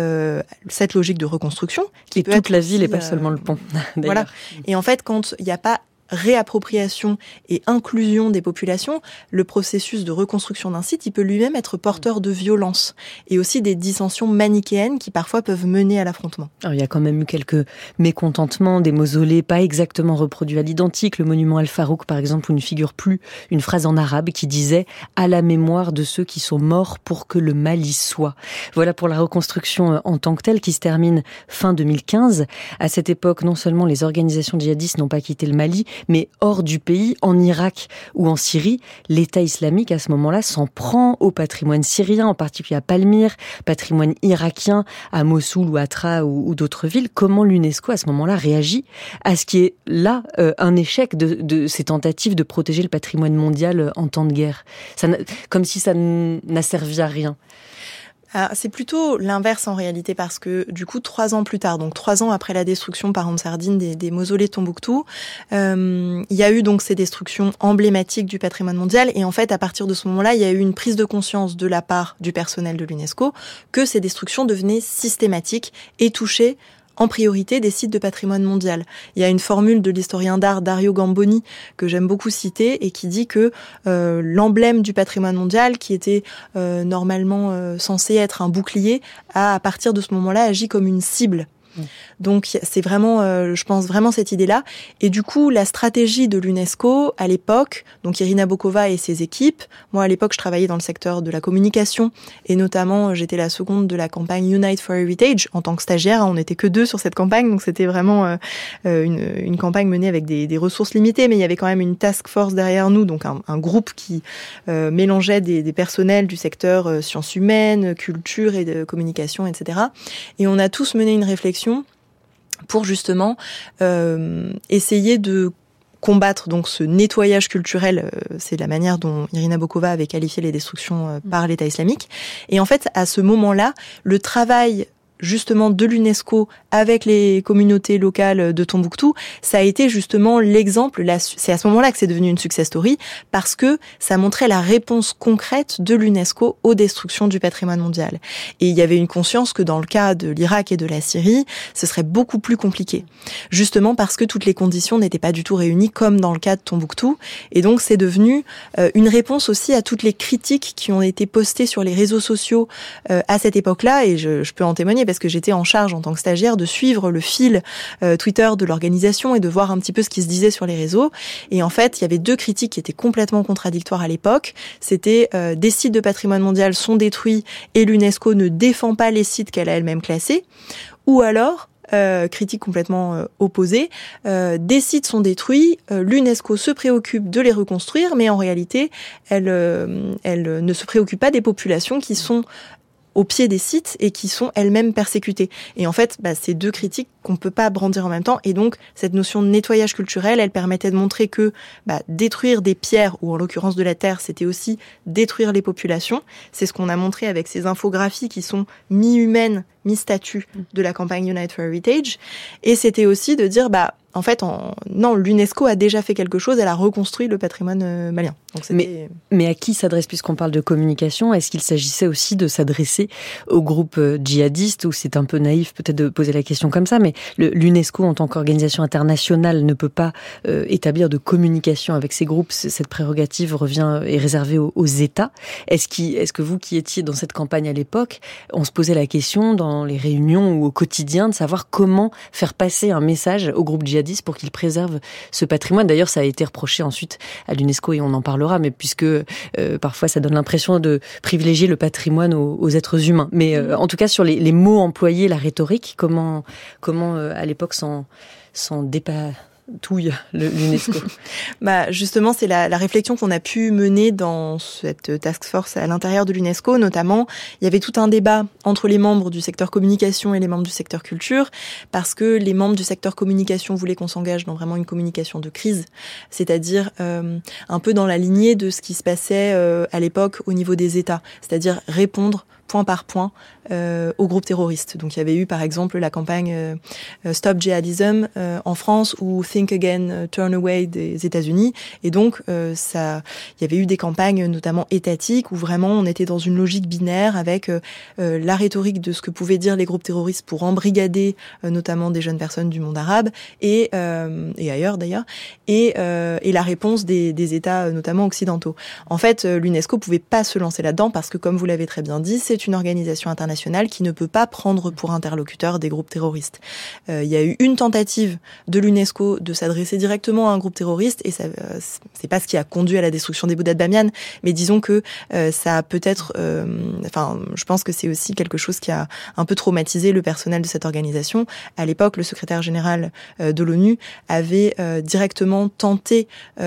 cette logique de reconstruction. Qui peut toute la ville et pas seulement le pont, d'ailleurs. Voilà. Et en fait, quand il n'y a pas réappropriation et inclusion des populations, le processus de reconstruction d'un site, il peut lui-même être porteur de violence et aussi des dissensions manichéennes qui parfois peuvent mener à l'affrontement. Alors, il y a quand même eu quelques mécontentements, des mausolées pas exactement reproduits à l'identique. Le monument Al-Farouk, par exemple, où ne figure plus une phrase en arabe qui disait « à la mémoire de ceux qui sont morts pour que le mal y soit ». Voilà pour la reconstruction en tant que telle qui se termine fin 2015. À cette époque, non seulement les organisations djihadistes n'ont pas quitté le Mali, mais hors du pays, en Irak ou en Syrie, l'État islamique, à ce moment-là, s'en prend au patrimoine syrien, en particulier à Palmyre, patrimoine irakien, à Mossoul ou à Tra ou d'autres villes. Comment l'UNESCO, à ce moment-là, réagit à ce qui est là un échec de ces tentatives de protéger le patrimoine mondial en temps de guerre, comme si ça n'a servi à rien? C'est plutôt l'inverse en réalité, parce que du coup 3 ans plus tard, donc 3 ans après la destruction par Ansardine des mausolées de Tombouctou, il y a eu donc ces destructions emblématiques du patrimoine mondial, et en fait à partir de ce moment-là, il y a eu une prise de conscience de la part du personnel de l'UNESCO que ces destructions devenaient systématiques et touchaient en priorité des sites de patrimoine mondial. Il y a une formule de l'historien d'art Dario Gamboni que j'aime beaucoup citer et qui dit que l'emblème du patrimoine mondial, qui était normalement censé être un bouclier, a à partir de ce moment-là agi comme une cible. Donc c'est vraiment, je pense vraiment cette idée-là. Et du coup, la stratégie de l'UNESCO à l'époque, donc Irina Bokova et ses équipes, moi à l'époque je travaillais dans le secteur de la communication et notamment j'étais la seconde de la campagne Unite for Heritage en tant que stagiaire. On n'était que 2 sur cette campagne, donc c'était vraiment une campagne menée avec des ressources limitées, mais il y avait quand même une task force derrière nous, donc un groupe qui mélangeait des personnels du secteur sciences humaines, culture et de communication, etc. Et on a tous mené une réflexion pour justement essayer de combattre donc ce nettoyage culturel, c'est la manière dont Irina Bokova avait qualifié les destructions par l'État islamique. Et en fait, à ce moment-là, le travail justement de l'UNESCO avec les communautés locales de Tombouctou, ça a été justement l'exemple, c'est à ce moment-là que c'est devenu une success story, parce que ça montrait la réponse concrète de l'UNESCO aux destructions du patrimoine mondial. Et il y avait une conscience que dans le cas de l'Irak et de la Syrie, ce serait beaucoup plus compliqué. Justement parce que toutes les conditions n'étaient pas du tout réunies comme dans le cas de Tombouctou. Et donc c'est devenu une réponse aussi à toutes les critiques qui ont été postées sur les réseaux sociaux à cette époque-là. Et je peux en témoigner parce que j'étais en charge en tant que stagiaire de suivre le fil Twitter de l'organisation et de voir un petit peu ce qui se disait sur les réseaux. Et en fait, il y avait 2 critiques qui étaient complètement contradictoires à l'époque. C'était des sites de patrimoine mondial sont détruits et l'UNESCO ne défend pas les sites qu'elle a elle-même classés. Ou alors, critique complètement opposée, des sites sont détruits, l'UNESCO se préoccupe de les reconstruire, mais en réalité, elle ne se préoccupe pas des populations qui sont au pied des sites et qui sont elles-mêmes persécutées. Et en fait, c'est 2 critiques qu'on peut pas brandir en même temps. Et donc, cette notion de nettoyage culturel, elle permettait de montrer que détruire des pierres, ou en l'occurrence de la terre, c'était aussi détruire les populations. C'est ce qu'on a montré avec ces infographies qui sont mi-humaines, mi-statues de la campagne Unite for Heritage. Et c'était aussi de dire, en fait, non, l'UNESCO a déjà fait quelque chose, elle a reconstruit le patrimoine malien. Donc mais à qui s'adresse, puisqu'on parle de communication, est-ce qu'il s'agissait aussi de s'adresser aux groupes djihadistes, ou c'est un peu naïf peut-être de poser la question comme ça, mais l'UNESCO en tant qu'organisation internationale ne peut pas établir de communication avec ces groupes, cette prérogative est réservée aux États. Est-ce que vous qui étiez dans cette campagne à l'époque, on se posait la question dans les réunions ou au quotidien de savoir comment faire passer un message aux groupes djihadistes pour qu'ils préservent ce patrimoine? D'ailleurs, ça a été reproché ensuite à l'UNESCO et on en parlera, mais puisque parfois ça donne l'impression de privilégier le patrimoine aux êtres humains. Mais en tout cas, sur les mots employés, la rhétorique, comment à l'époque s'en dépatouille l'UNESCO? Justement, c'est la réflexion qu'on a pu mener dans cette task force à l'intérieur de l'UNESCO. Notamment, il y avait tout un débat entre les membres du secteur communication et les membres du secteur culture, parce que les membres du secteur communication voulaient qu'on s'engage dans vraiment une communication de crise, c'est-à-dire un peu dans la lignée de ce qui se passait à l'époque au niveau des États, c'est-à-dire répondre point par point aux groupes terroristes. Donc il y avait eu par exemple la campagne Stop Jihadism en France ou Think Again, Turn Away des États-Unis. Et donc il y avait eu des campagnes notamment étatiques où vraiment on était dans une logique binaire avec la rhétorique de ce que pouvaient dire les groupes terroristes pour embrigader notamment des jeunes personnes du monde arabe et ailleurs d'ailleurs, et la réponse des États notamment occidentaux. En fait, l'UNESCO pouvait pas se lancer là-dedans parce que, comme vous l'avez très bien dit, c'est une organisation internationale qui ne peut pas prendre pour interlocuteur des groupes terroristes. Il y a eu une tentative de l'UNESCO de s'adresser directement à un groupe terroriste et ça, c'est pas ce qui a conduit à la destruction des Bouddhas de Bamiyan, mais disons que ça a peut-être, je pense que c'est aussi quelque chose qui a un peu traumatisé le personnel de cette organisation. À l'époque, le secrétaire général de l'ONU avait directement tenté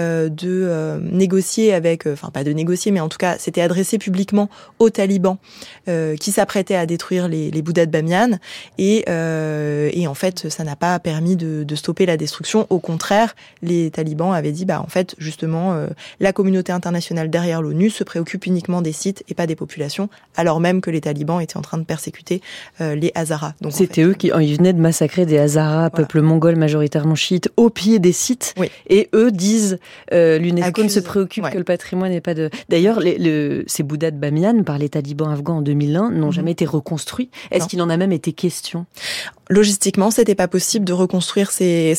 de négocier avec, pas de négocier, mais en tout cas, s'était adressé publiquement aux talibans qui s'apprêtaient à détruire les Bouddhas de Bamiyan et en fait ça n'a pas permis de stopper la destruction. Au contraire, les talibans avaient dit en fait justement la communauté internationale derrière l'ONU se préoccupe uniquement des sites et pas des populations, alors même que les talibans étaient en train de persécuter les Hazaras. Donc c'était eux qui ils venaient de massacrer des Hazaras, peuple mongol majoritairement chiite, au pied des sites. Oui. Et eux disent l'UNESCO ne se préoccupe que le patrimoine n'est pas de. D'ailleurs, ces Bouddhas de Bamiyan par les talibans afghans en 2001 n'ont jamais été reconstruits. Est-ce qu'il en a même été question? Logistiquement, c'était pas possible de reconstruire. C'est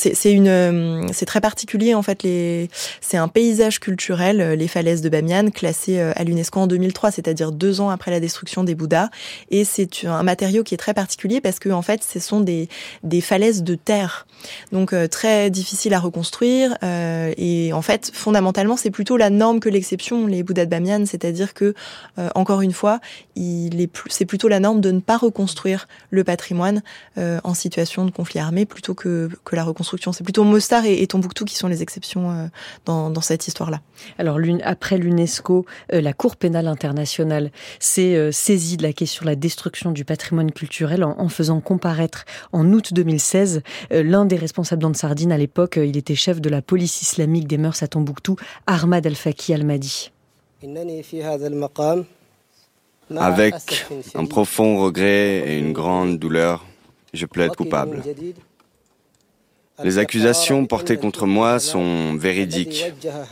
très particulier en fait. C'est un paysage culturel, les falaises de Bamiyan, classées à l'UNESCO en 2003, c'est-à-dire 2 ans après la destruction des Bouddhas. Et c'est un matériau qui est très particulier parce que en fait, ce sont des falaises de terre, donc très difficile à reconstruire. Et en fait, fondamentalement, c'est plutôt la norme que l'exception. Les Bouddhas de Bamiyan, c'est-à-dire que encore une fois, c'est plutôt la norme de ne pas reconstruire le patrimoine en situation de conflit armé plutôt que la reconstruction. C'est plutôt Mostar et Tombouctou qui sont les exceptions dans cette histoire-là. Alors après l'UNESCO, la Cour pénale internationale s'est saisie de la question de la destruction du patrimoine culturel en faisant comparaître en août 2016 l'un des responsables d'Ansardine à l'époque. Il était chef de la police islamique des mœurs à Tombouctou, Ahmad Al-Faki Al-Mahdi. Avec un profond regret et une grande douleur, je plaide coupable. Les accusations portées contre moi sont véridiques.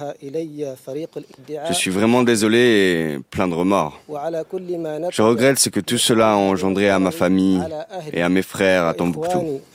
Je suis vraiment désolé et plein de remords. Je regrette ce que tout cela a engendré à ma famille et à mes frères à Tombouctou.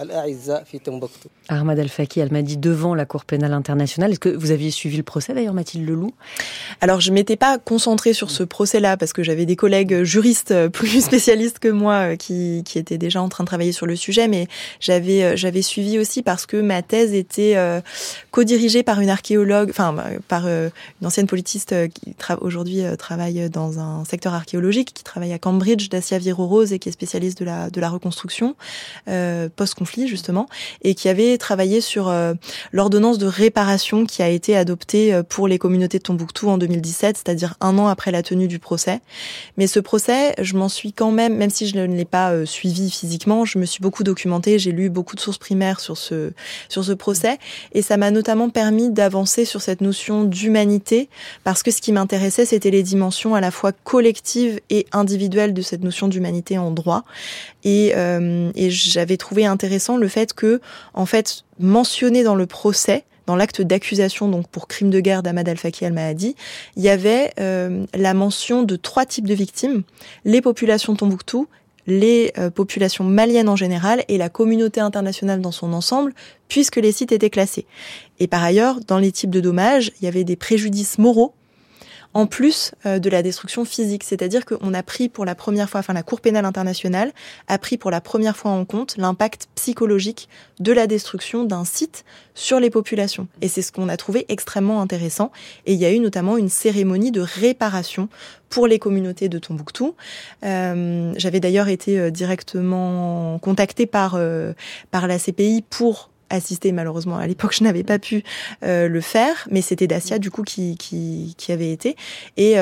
Ahmad Al-Faki Al-Mahdi devant la Cour pénale internationale. Est-ce que vous aviez suivi le procès d'ailleurs, Mathilde Leloup ? Alors je m'étais pas concentrée sur ce procès-là parce que j'avais des collègues juristes plus spécialistes que moi qui étaient déjà en train de travailler sur le sujet, mais j'avais suivi aussi parce que ma thèse était co-dirigée par une archéologue, par une ancienne politiste qui aujourd'hui travaille dans un secteur archéologique, qui travaille à Cambridge, Dacia Viro-Rose, et qui est spécialiste de la reconstruction post-conflit justement, et qui avait travaillé sur l'ordonnance de réparation qui a été adoptée pour les communautés de Tombouctou en 2017, c'est-à-dire 1 an après la tenue du procès. Mais ce procès, je m'en suis quand même si je ne l'ai pas suivi physiquement, je me suis beaucoup documentée, j'ai lu beaucoup de sources primaires sur ce procès, et ça m'a notamment permis d'avancer sur cette notion d'humanité, parce que ce qui m'intéressait, c'était les dimensions à la fois collectives et individuelles de cette notion d'humanité en droit. Et j'avais trouvé intéressant le fait que, en fait, mentionné dans le procès, dans l'acte d'accusation donc pour crime de guerre d'Ahmad Al-Faki Al-Mahdi, il y avait la mention de 3 types de victimes: les populations de Tombouctou, les populations maliennes en général et la communauté internationale dans son ensemble, puisque les sites étaient classés. Et par ailleurs, dans les types de dommages, il y avait des préjudices moraux, en plus de la destruction physique. C'est-à-dire qu'on a pris pour la première fois, la Cour pénale internationale a pris pour la première fois en compte l'impact psychologique de la destruction d'un site sur les populations. Et c'est ce qu'on a trouvé extrêmement intéressant. Et il y a eu notamment une cérémonie de réparation pour les communautés de Tombouctou. J'avais d'ailleurs été directement contactée par la CPI pour assister. Malheureusement, à l'époque, je n'avais pas pu le faire, mais c'était Dacia du coup qui avait été, et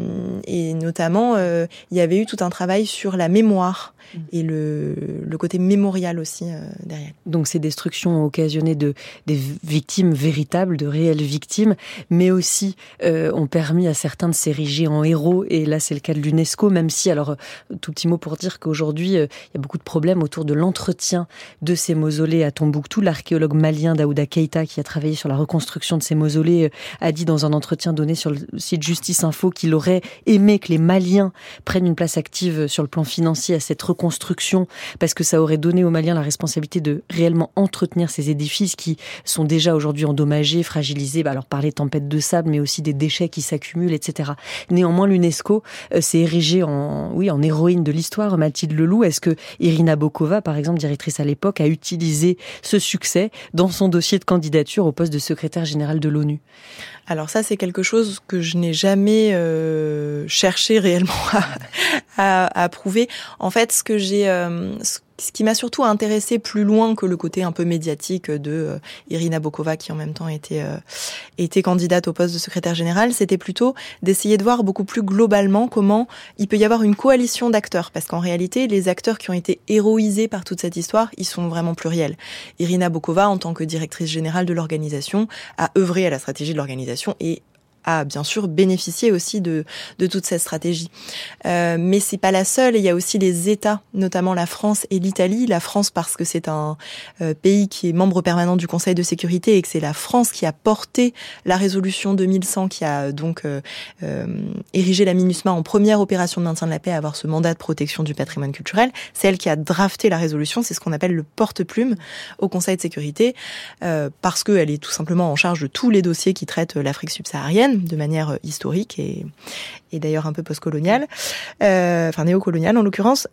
notamment il y avait eu tout un travail sur la mémoire et le côté mémorial aussi derrière. Donc ces destructions ont occasionné des victimes véritables, de réelles victimes, mais aussi ont permis à certains de s'ériger en héros, et là c'est le cas de l'UNESCO, même si, alors tout petit mot pour dire qu'aujourd'hui il y a beaucoup de problèmes autour de l'entretien de ces mausolées à Tombouctou. L'archéologue malien Daouda Keita, qui a travaillé sur la reconstruction de ces mausolées, a dit dans un entretien donné sur le site Justice Info qu'il aurait aimé que les Maliens prennent une place active sur le plan financier à cette reconstruction, parce que ça aurait donné aux Maliens la responsabilité de réellement entretenir ces édifices qui sont déjà aujourd'hui endommagés, fragilisés, alors par les tempêtes de sable, mais aussi des déchets qui s'accumulent, etc. Néanmoins, l'UNESCO s'est érigée en héroïne de l'histoire. Mathilde Leloup, est-ce que Irina Bokova, par exemple, directrice à l'époque, a utilisé ce succès dans son dossier de candidature au poste de secrétaire général de l'ONU? Alors ça, c'est quelque chose que je n'ai jamais cherché réellement à prouver. En fait, ce qui m'a surtout intéressé plus loin que le côté un peu médiatique de Irina Bokova, qui en même temps était candidate au poste de secrétaire général, c'était plutôt d'essayer de voir beaucoup plus globalement comment il peut y avoir une coalition d'acteurs. Parce qu'en réalité, les acteurs qui ont été héroïsés par toute cette histoire, ils sont vraiment pluriels. Irina Bokova, en tant que directrice générale de l'organisation, a œuvré à la stratégie de l'organisation et a bien sûr bénéficié aussi de toute cette stratégie. Mais c'est pas la seule, il y a aussi les États, notamment la France et l'Italie. La France parce que c'est un pays qui est membre permanent du Conseil de sécurité et que c'est la France qui a porté la résolution 2100 qui a donc érigé la MINUSMA en première opération de maintien de la paix à avoir ce mandat de protection du patrimoine culturel. C'est elle qui a drafté la résolution, c'est ce qu'on appelle le porte-plume au Conseil de sécurité, parce qu'elle est tout simplement en charge de tous les dossiers qui traitent l'Afrique subsaharienne de manière historique et d'ailleurs un peu postcoloniale, néocoloniale en l'occurrence.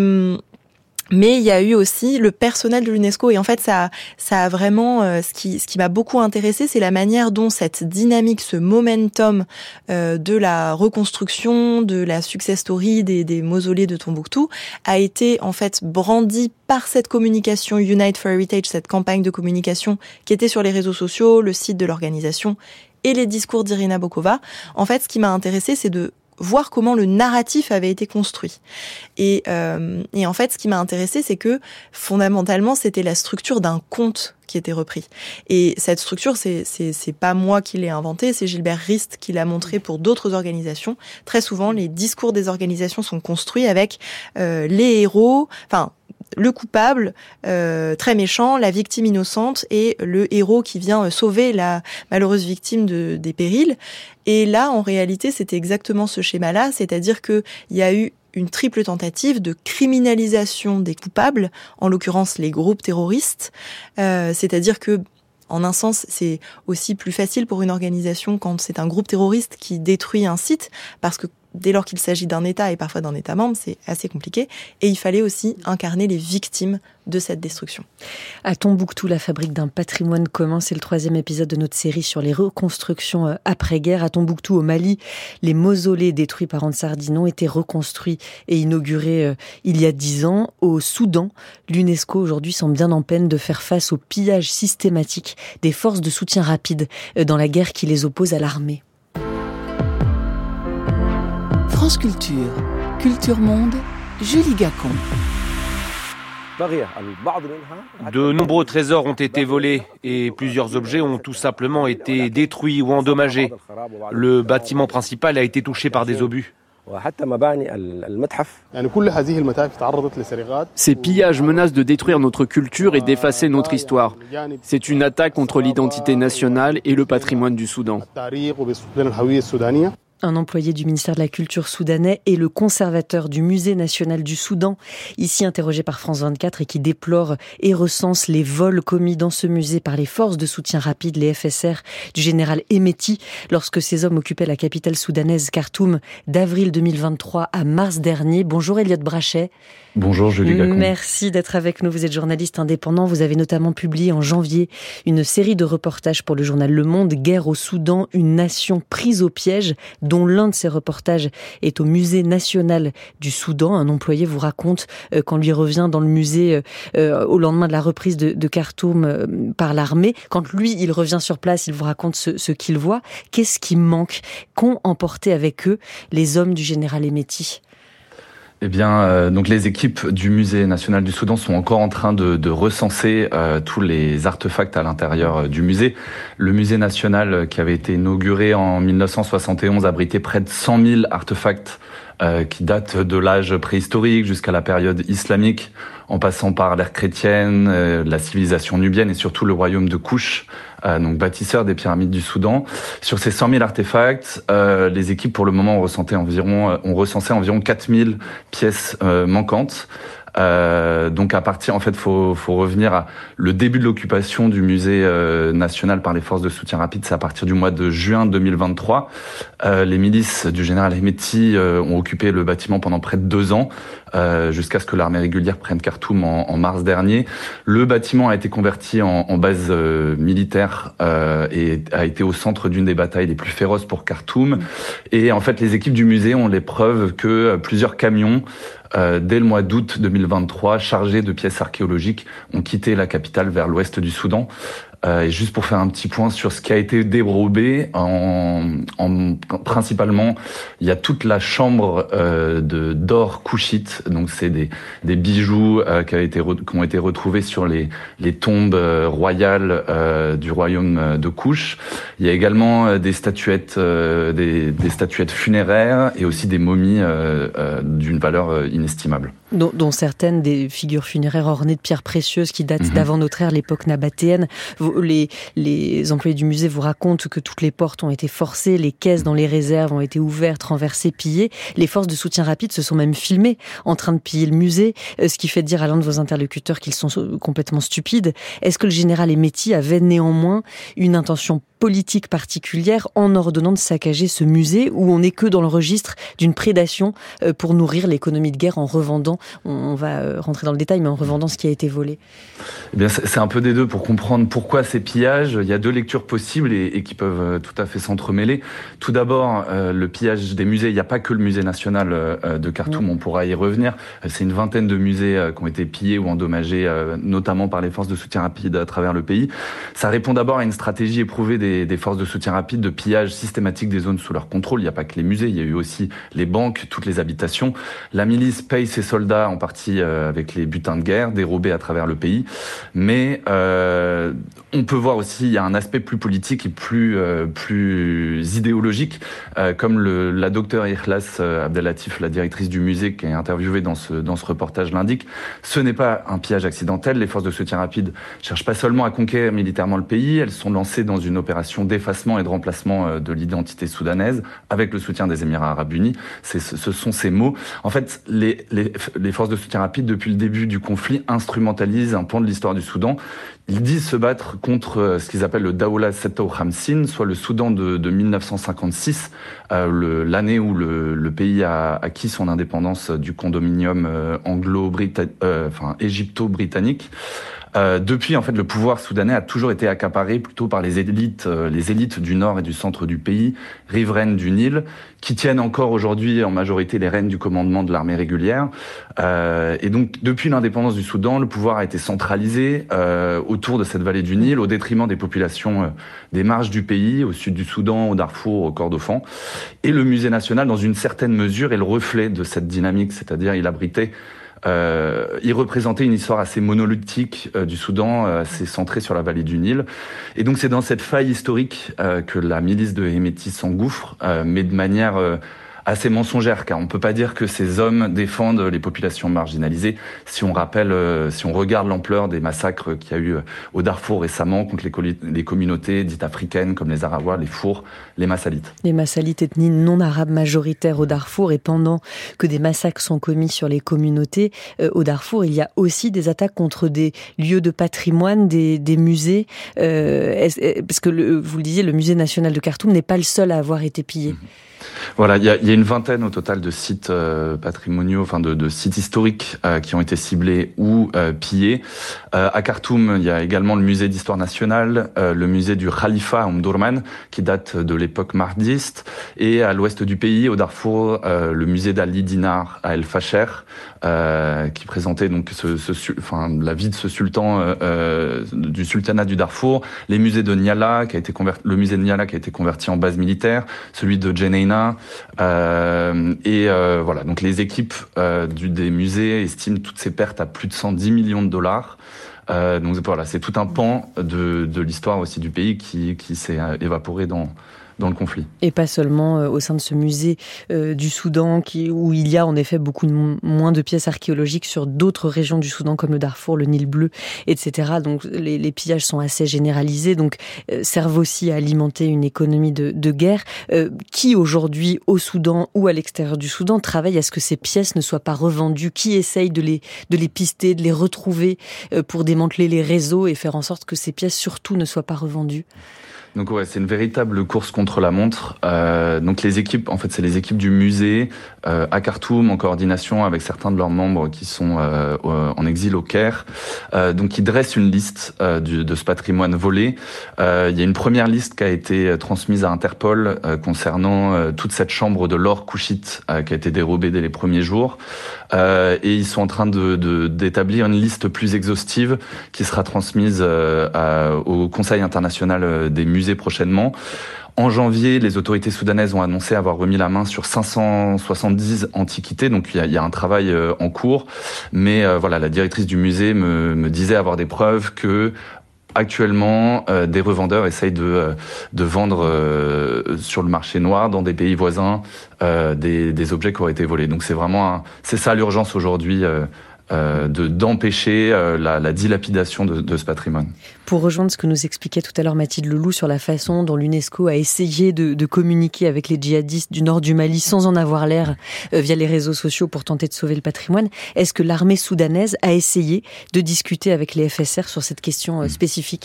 Mais il y a eu aussi le personnel de l'UNESCO et en fait ça a vraiment ce qui m'a beaucoup intéressé, c'est la manière dont cette dynamique, ce momentum de la reconstruction, de la success story des mausolées de Tombouctou a été en fait brandi par cette communication Unite for Heritage, cette campagne de communication qui était sur les réseaux sociaux, le site de l'organisation et les discours d'Irina Bokova. En fait, ce qui m'a intéressée, c'est de voir comment le narratif avait été construit. Et en fait, ce qui m'a intéressée, c'est que fondamentalement, c'était la structure d'un conte qui était repris. Et cette structure, c'est pas moi qui l'ai inventée, c'est Gilbert Rist qui l'a montré pour d'autres organisations. Très souvent, les discours des organisations sont construits avec les héros, enfin, le coupable, très méchant, la victime innocente et le héros qui vient sauver la malheureuse victime des périls. Et là, en réalité, c'était exactement ce schéma-là, c'est-à-dire qu'il y a eu une triple tentative de criminalisation des coupables, en l'occurrence les groupes terroristes, c'est-à-dire que en un sens, c'est aussi plus facile pour une organisation quand c'est un groupe terroriste qui détruit un site, parce que dès lors qu'il s'agit d'un État et parfois d'un État membre, c'est assez compliqué. Et il fallait aussi incarner les victimes de cette destruction. À Tombouctou, la fabrique d'un patrimoine commun, c'est le 3e épisode de notre série sur les reconstructions après-guerre. À Tombouctou, au Mali, les mausolées détruits par Ansar-Dine ont été reconstruits et inaugurés il y a 10 ans. Au Soudan, l'UNESCO aujourd'hui semble bien en peine de faire face au pillage systématique des forces de soutien rapide dans la guerre qui les oppose à l'armée. France Culture, Culture Monde, Julie Gacon. De nombreux trésors ont été volés et plusieurs objets ont tout simplement été détruits ou endommagés. Le bâtiment principal a été touché par des obus. Ces pillages menacent de détruire notre culture et d'effacer notre histoire. C'est une attaque contre l'identité nationale et le patrimoine du Soudan. Un employé du ministère de la Culture soudanais et le conservateur du Musée national du Soudan, ici interrogé par France 24 et qui déplore et recense les vols commis dans ce musée par les forces de soutien rapide, les FSR, du général Hemeti, lorsque ces hommes occupaient la capitale soudanaise Khartoum d'avril 2023 à mars dernier. Bonjour Elliot Brachet. Bonjour Julie Gacon. Merci d'être avec nous. Vous êtes journaliste indépendant. Vous avez notamment publié en janvier une série de reportages pour le journal Le Monde, Guerre au Soudan, une nation prise au piège, dont l'un de ces reportages est au Musée national du Soudan. Un employé vous raconte quand lui revient dans le musée au lendemain de la reprise de Khartoum par l'armée. Quand lui, il revient sur place, il vous raconte ce qu'il voit. Qu'est-ce qui manque? Qu'ont emporté avec eux les hommes du général Hemeti? Eh bien, donc les équipes du Musée national du Soudan sont encore en train de recenser tous les artefacts à l'intérieur du musée. Le musée national, qui avait été inauguré en 1971, abritait près de 100 000 artefacts qui datent de l'âge préhistorique jusqu'à la période islamique, en passant par l'ère chrétienne, la civilisation nubienne et surtout le royaume de Kouch, donc bâtisseur des pyramides du Soudan. Sur ces 100 000 artefacts, les équipes pour le moment ont recensé environ 4 000 pièces manquantes. Donc à partir, en fait, faut revenir à le début de l'occupation du musée national par les forces de soutien rapide, c'est à partir du mois de juin 2023. Les milices du général Hemeti ont occupé le bâtiment pendant près de 2 ans, jusqu'à ce que l'armée régulière prenne Khartoum en mars dernier. Le bâtiment a été converti en base militaire et a été au centre d'une des batailles les plus féroces pour Khartoum. Et en fait, les équipes du musée ont les preuves que plusieurs camions dès le mois d'août 2023, chargés de pièces archéologiques, ont quitté la capitale vers l'ouest du Soudan. Et juste pour faire un petit point sur ce qui a été dérobé, principalement, il y a toute la chambre d'or couchite, donc c'est des bijoux qui ont été retrouvés sur les tombes royales du royaume de Kouch. Il y a également des statuettes funéraires et aussi des momies d'une valeur inestimable. Dont certaines des figures funéraires ornées de pierres précieuses qui datent d'avant notre ère, l'époque nabatéenne. Les employés du musée vous racontent que toutes les portes ont été forcées, les caisses dans les réserves ont été ouvertes, renversées, pillées. Les forces de soutien rapide se sont même filmées en train de piller le musée, ce qui fait dire à l'un de vos interlocuteurs qu'ils sont complètement stupides. Est-ce que le général Hemeti avait néanmoins une intention politique particulière en ordonnant de saccager ce musée où on n'est que dans le registre d'une prédation pour nourrir l'économie de guerre en revendant on va rentrer dans le détail, mais en revendant ce qui a été volé? Eh bien, c'est un peu des deux pour comprendre pourquoi ces pillages. Il y a deux lectures possibles et qui peuvent tout à fait s'entremêler. Tout d'abord, le pillage des musées. Il n'y a pas que le musée national de Khartoum, on pourra y revenir. C'est une vingtaine de musées qui ont été pillés ou endommagés, notamment par les forces de soutien rapide à travers le pays. Ça répond d'abord à une stratégie éprouvée des forces de soutien rapide de pillage systématique des zones sous leur contrôle. Il n'y a pas que les musées, il y a eu aussi les banques, toutes les habitations. La milice paye ses soldats en partie avec les butins de guerre dérobés à travers le pays. Mais on peut voir aussi, il y a un aspect plus politique et plus idéologique, comme la docteure Ikhlas Abdellatif, la directrice du musée qui est interviewée dans ce reportage l'indique. Ce n'est pas un pillage accidentel. Les forces de soutien rapide cherchent pas seulement à conquérir militairement le pays, elles sont lancées dans une opération d'effacement et de remplacement de l'identité soudanaise avec le soutien des Émirats arabes unis. Ce sont ces mots. En fait, les forces de soutien rapide, depuis le début du conflit, instrumentalisent un pan de l'histoire du Soudan. Ils disent se battre contre ce qu'ils appellent le Dawla Setta Khamsin, soit le Soudan de 1956, l'année où le pays a acquis son indépendance du condominium égypto-britannique. Depuis, en fait, le pouvoir soudanais a toujours été accaparé plutôt par les élites du nord et du centre du pays, riveraines du Nil, qui tiennent encore aujourd'hui en majorité les rênes du commandement de l'armée régulière. Et donc, depuis l'indépendance du Soudan, le pouvoir a été centralisé autour de cette vallée du Nil, au détriment des populations des marges du pays, au sud du Soudan, au Darfour, au Kordofan. Et le musée national, dans une certaine mesure, est le reflet de cette dynamique, c'est-à-dire il représentait une histoire assez monolithique du Soudan, assez centrée sur la vallée du Nil. Et donc c'est dans cette faille historique que la milice de Hemeti s'engouffre, mais de manière assez mensongère, car on peut pas dire que ces hommes défendent les populations marginalisées. Si on regarde l'ampleur des massacres qu'il y a eu au Darfour récemment contre les communautés dites africaines comme les Arawa, les Fours, les Massalites. Les Massalites, ethnie non arabe majoritaire au Darfour, et pendant que des massacres sont commis sur les communautés au Darfour, il y a aussi des attaques contre des lieux de patrimoine, des musées, parce que vous le disiez, le musée national de Khartoum n'est pas le seul à avoir été pillé. Voilà, il y a une vingtaine au total de sites patrimoniaux, enfin de sites historiques qui ont été ciblés ou pillés. À Khartoum, il y a également le musée d'histoire nationale, le musée du Khalifa Omdurman, qui date de l'époque mahdiste, et à l'ouest du pays, au Darfour, le musée d'Ali Dinar à El Fasher, qui présentait donc la vie de ce sultan du sultanat du Darfour, les musées de Niala, le musée de Niala qui a été converti en base militaire, celui de Jenaina, voilà. Donc les équipes des musées estiment toutes ces pertes à plus de 110 millions de dollars. Donc voilà, c'est tout un pan de l'histoire aussi du pays qui s'est évaporé dans le conflit. Et pas seulement au sein de ce musée du Soudan, où il y a en effet beaucoup moins de pièces archéologiques sur d'autres régions du Soudan comme le Darfour, le Nil bleu, etc. Donc les pillages sont assez généralisés, donc servent aussi à alimenter une économie de guerre. Qui aujourd'hui au Soudan ou à l'extérieur du Soudan travaille à ce que ces pièces ne soient pas revendues? Qui essaye de les pister, de les retrouver pour démanteler les réseaux et faire en sorte que ces pièces surtout ne soient pas revendues? Donc ouais, c'est une véritable course contre la montre. Donc les équipes, en fait, c'est les équipes du musée à Khartoum en coordination avec certains de leurs membres qui sont en exil au Caire. Donc ils dressent une liste de ce patrimoine volé. Il y a une première liste qui a été transmise à Interpol concernant toute cette chambre de l'or couchite qui a été dérobée dès les premiers jours. Et ils sont en train d'établir une liste plus exhaustive qui sera transmise au Conseil international des musées prochainement. En janvier, les autorités soudanaises ont annoncé avoir remis la main sur 570 antiquités, donc il y a un travail en cours. Mais voilà, la directrice du musée me disait avoir des preuves que actuellement, des revendeurs essayent de vendre sur le marché noir dans des pays voisins des objets qui auraient été volés. Donc c'est ça l'urgence aujourd'hui. D'empêcher la dilapidation de ce patrimoine. Pour rejoindre ce que nous expliquait tout à l'heure Mathilde Leloup sur la façon dont l'UNESCO a essayé de communiquer avec les djihadistes du nord du Mali sans en avoir l'air via les réseaux sociaux pour tenter de sauver le patrimoine, est-ce que l'armée soudanaise a essayé de discuter avec les FSR sur cette question spécifique ?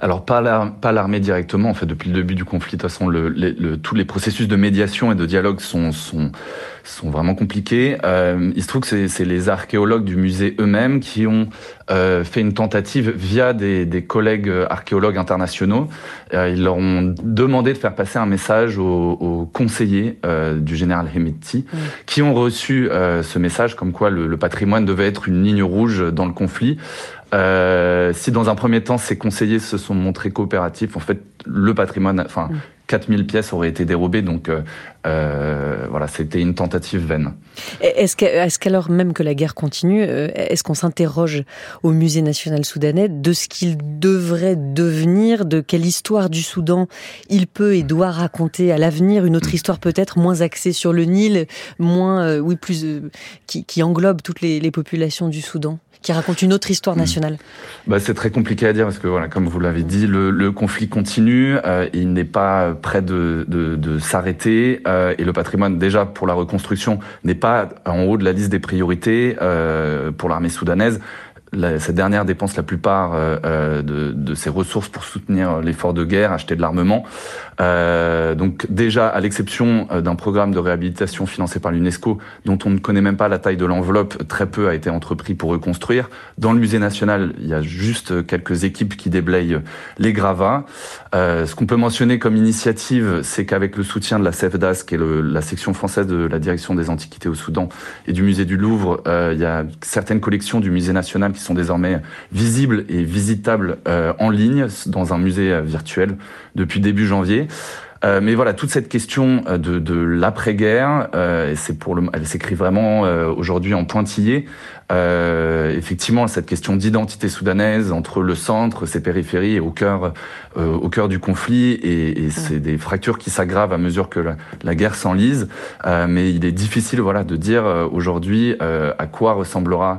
Alors pas l'armée directement. En fait, depuis le début du conflit, de toute façon, tous les processus de médiation et de dialogue sont vraiment compliqués. Il se trouve que c'est les archéologues du musée eux-mêmes qui ont fait une tentative via des collègues archéologues internationaux. Ils leur ont demandé de faire passer un message aux conseillers du général Hemeti, qui ont reçu ce message comme quoi le patrimoine devait être une ligne rouge dans le conflit. Si dans un premier temps, ces conseillers se sont montrés coopératifs, en fait, le patrimoine, 4000 pièces auraient été dérobées, donc voilà, c'était une tentative vaine. Est-ce qu'alors même que la guerre continue, est-ce qu'on s'interroge au Musée national soudanais de ce qu'il devrait devenir, de quelle histoire du Soudan il peut et doit raconter à l'avenir, une autre histoire peut-être moins axée sur le Nil, moins, qui englobe toutes les populations du Soudan, qui raconte une autre histoire nationale? C'est très compliqué à dire parce que voilà, comme vous l'avez dit, le conflit continue, il n'est pas près de s'arrêter, et le patrimoine, déjà pour la reconstruction, n'est pas en haut de la liste des priorités pour l'armée soudanaise. Cette dernière dépense la plupart de ses ressources pour soutenir l'effort de guerre, acheter de l'armement. Donc déjà, à l'exception d'un programme de réhabilitation financé par l'UNESCO, dont on ne connaît même pas la taille de l'enveloppe, très peu a été entrepris pour reconstruire. Dans le musée national, il y a juste quelques équipes qui déblayent les gravats. Ce qu'on peut mentionner comme initiative, c'est qu'avec le soutien de la CEFDAS, qui est la section française de la direction des antiquités au Soudan, et du musée du Louvre, il y a certaines collections du musée national qui sont désormais visibles et visitables en ligne dans un musée virtuel depuis début janvier. Mais voilà, toute cette question de l'après-guerre, elle s'écrit vraiment aujourd'hui en pointillé. Effectivement, cette question d'identité soudanaise entre le centre, ses périphéries et au cœur du conflit, et c'est des fractures qui s'aggravent à mesure que la guerre s'enlise. Mais il est difficile, voilà, de dire aujourd'hui à quoi ressemblera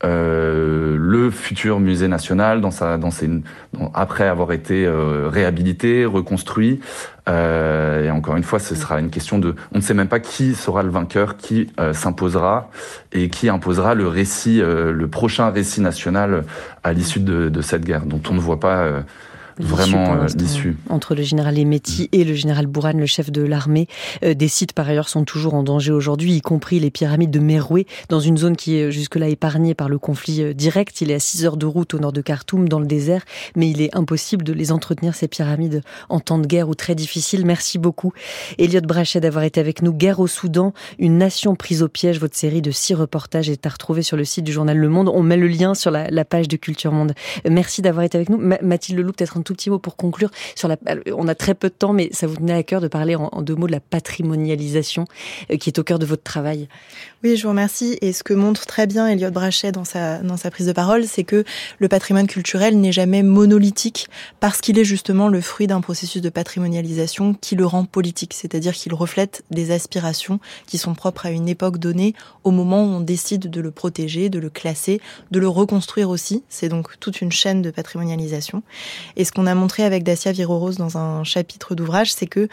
le futur musée national après avoir été réhabilité, reconstruit. Et encore une fois, ce sera une question on ne sait même pas qui sera le vainqueur, qui s'imposera et qui imposera le prochain récit national à l'issue de cette guerre, dont on ne voit pas vraiment l'issue. Entre le général Hemeti et le général Bourhan, le chef de l'armée. Des sites par ailleurs sont toujours en danger aujourd'hui, y compris les pyramides de Meroué, dans une zone qui est jusque-là épargnée par le conflit direct. Il est à 6 heures de route au nord de Khartoum, dans le désert, mais il est impossible de les entretenir, ces pyramides, en temps de guerre ou très difficile. Merci beaucoup, Elliot Brachet, d'avoir été avec nous. Guerre au Soudan, une nation prise au piège. Votre série de 6 reportages est à retrouver sur le site du journal Le Monde. On met le lien sur la page de Culture Monde. Merci d'avoir été avec nous. Mathilde Leloup, peut-être un tout petit mot pour conclure. On a très peu de temps, mais ça vous tenait à cœur de parler en 2 mots de la patrimonialisation qui est au cœur de votre travail. Oui, je vous remercie. Et ce que montre très bien Elliot Brachet dans sa prise de parole, c'est que le patrimoine culturel n'est jamais monolithique parce qu'il est justement le fruit d'un processus de patrimonialisation qui le rend politique. C'est-à-dire qu'il reflète des aspirations qui sont propres à une époque donnée au moment où on décide de le protéger, de le classer, de le reconstruire aussi. C'est donc toute une chaîne de patrimonialisation. Et ce qu'on a montré avec Dacia Viroros dans un chapitre d'ouvrage, c'est que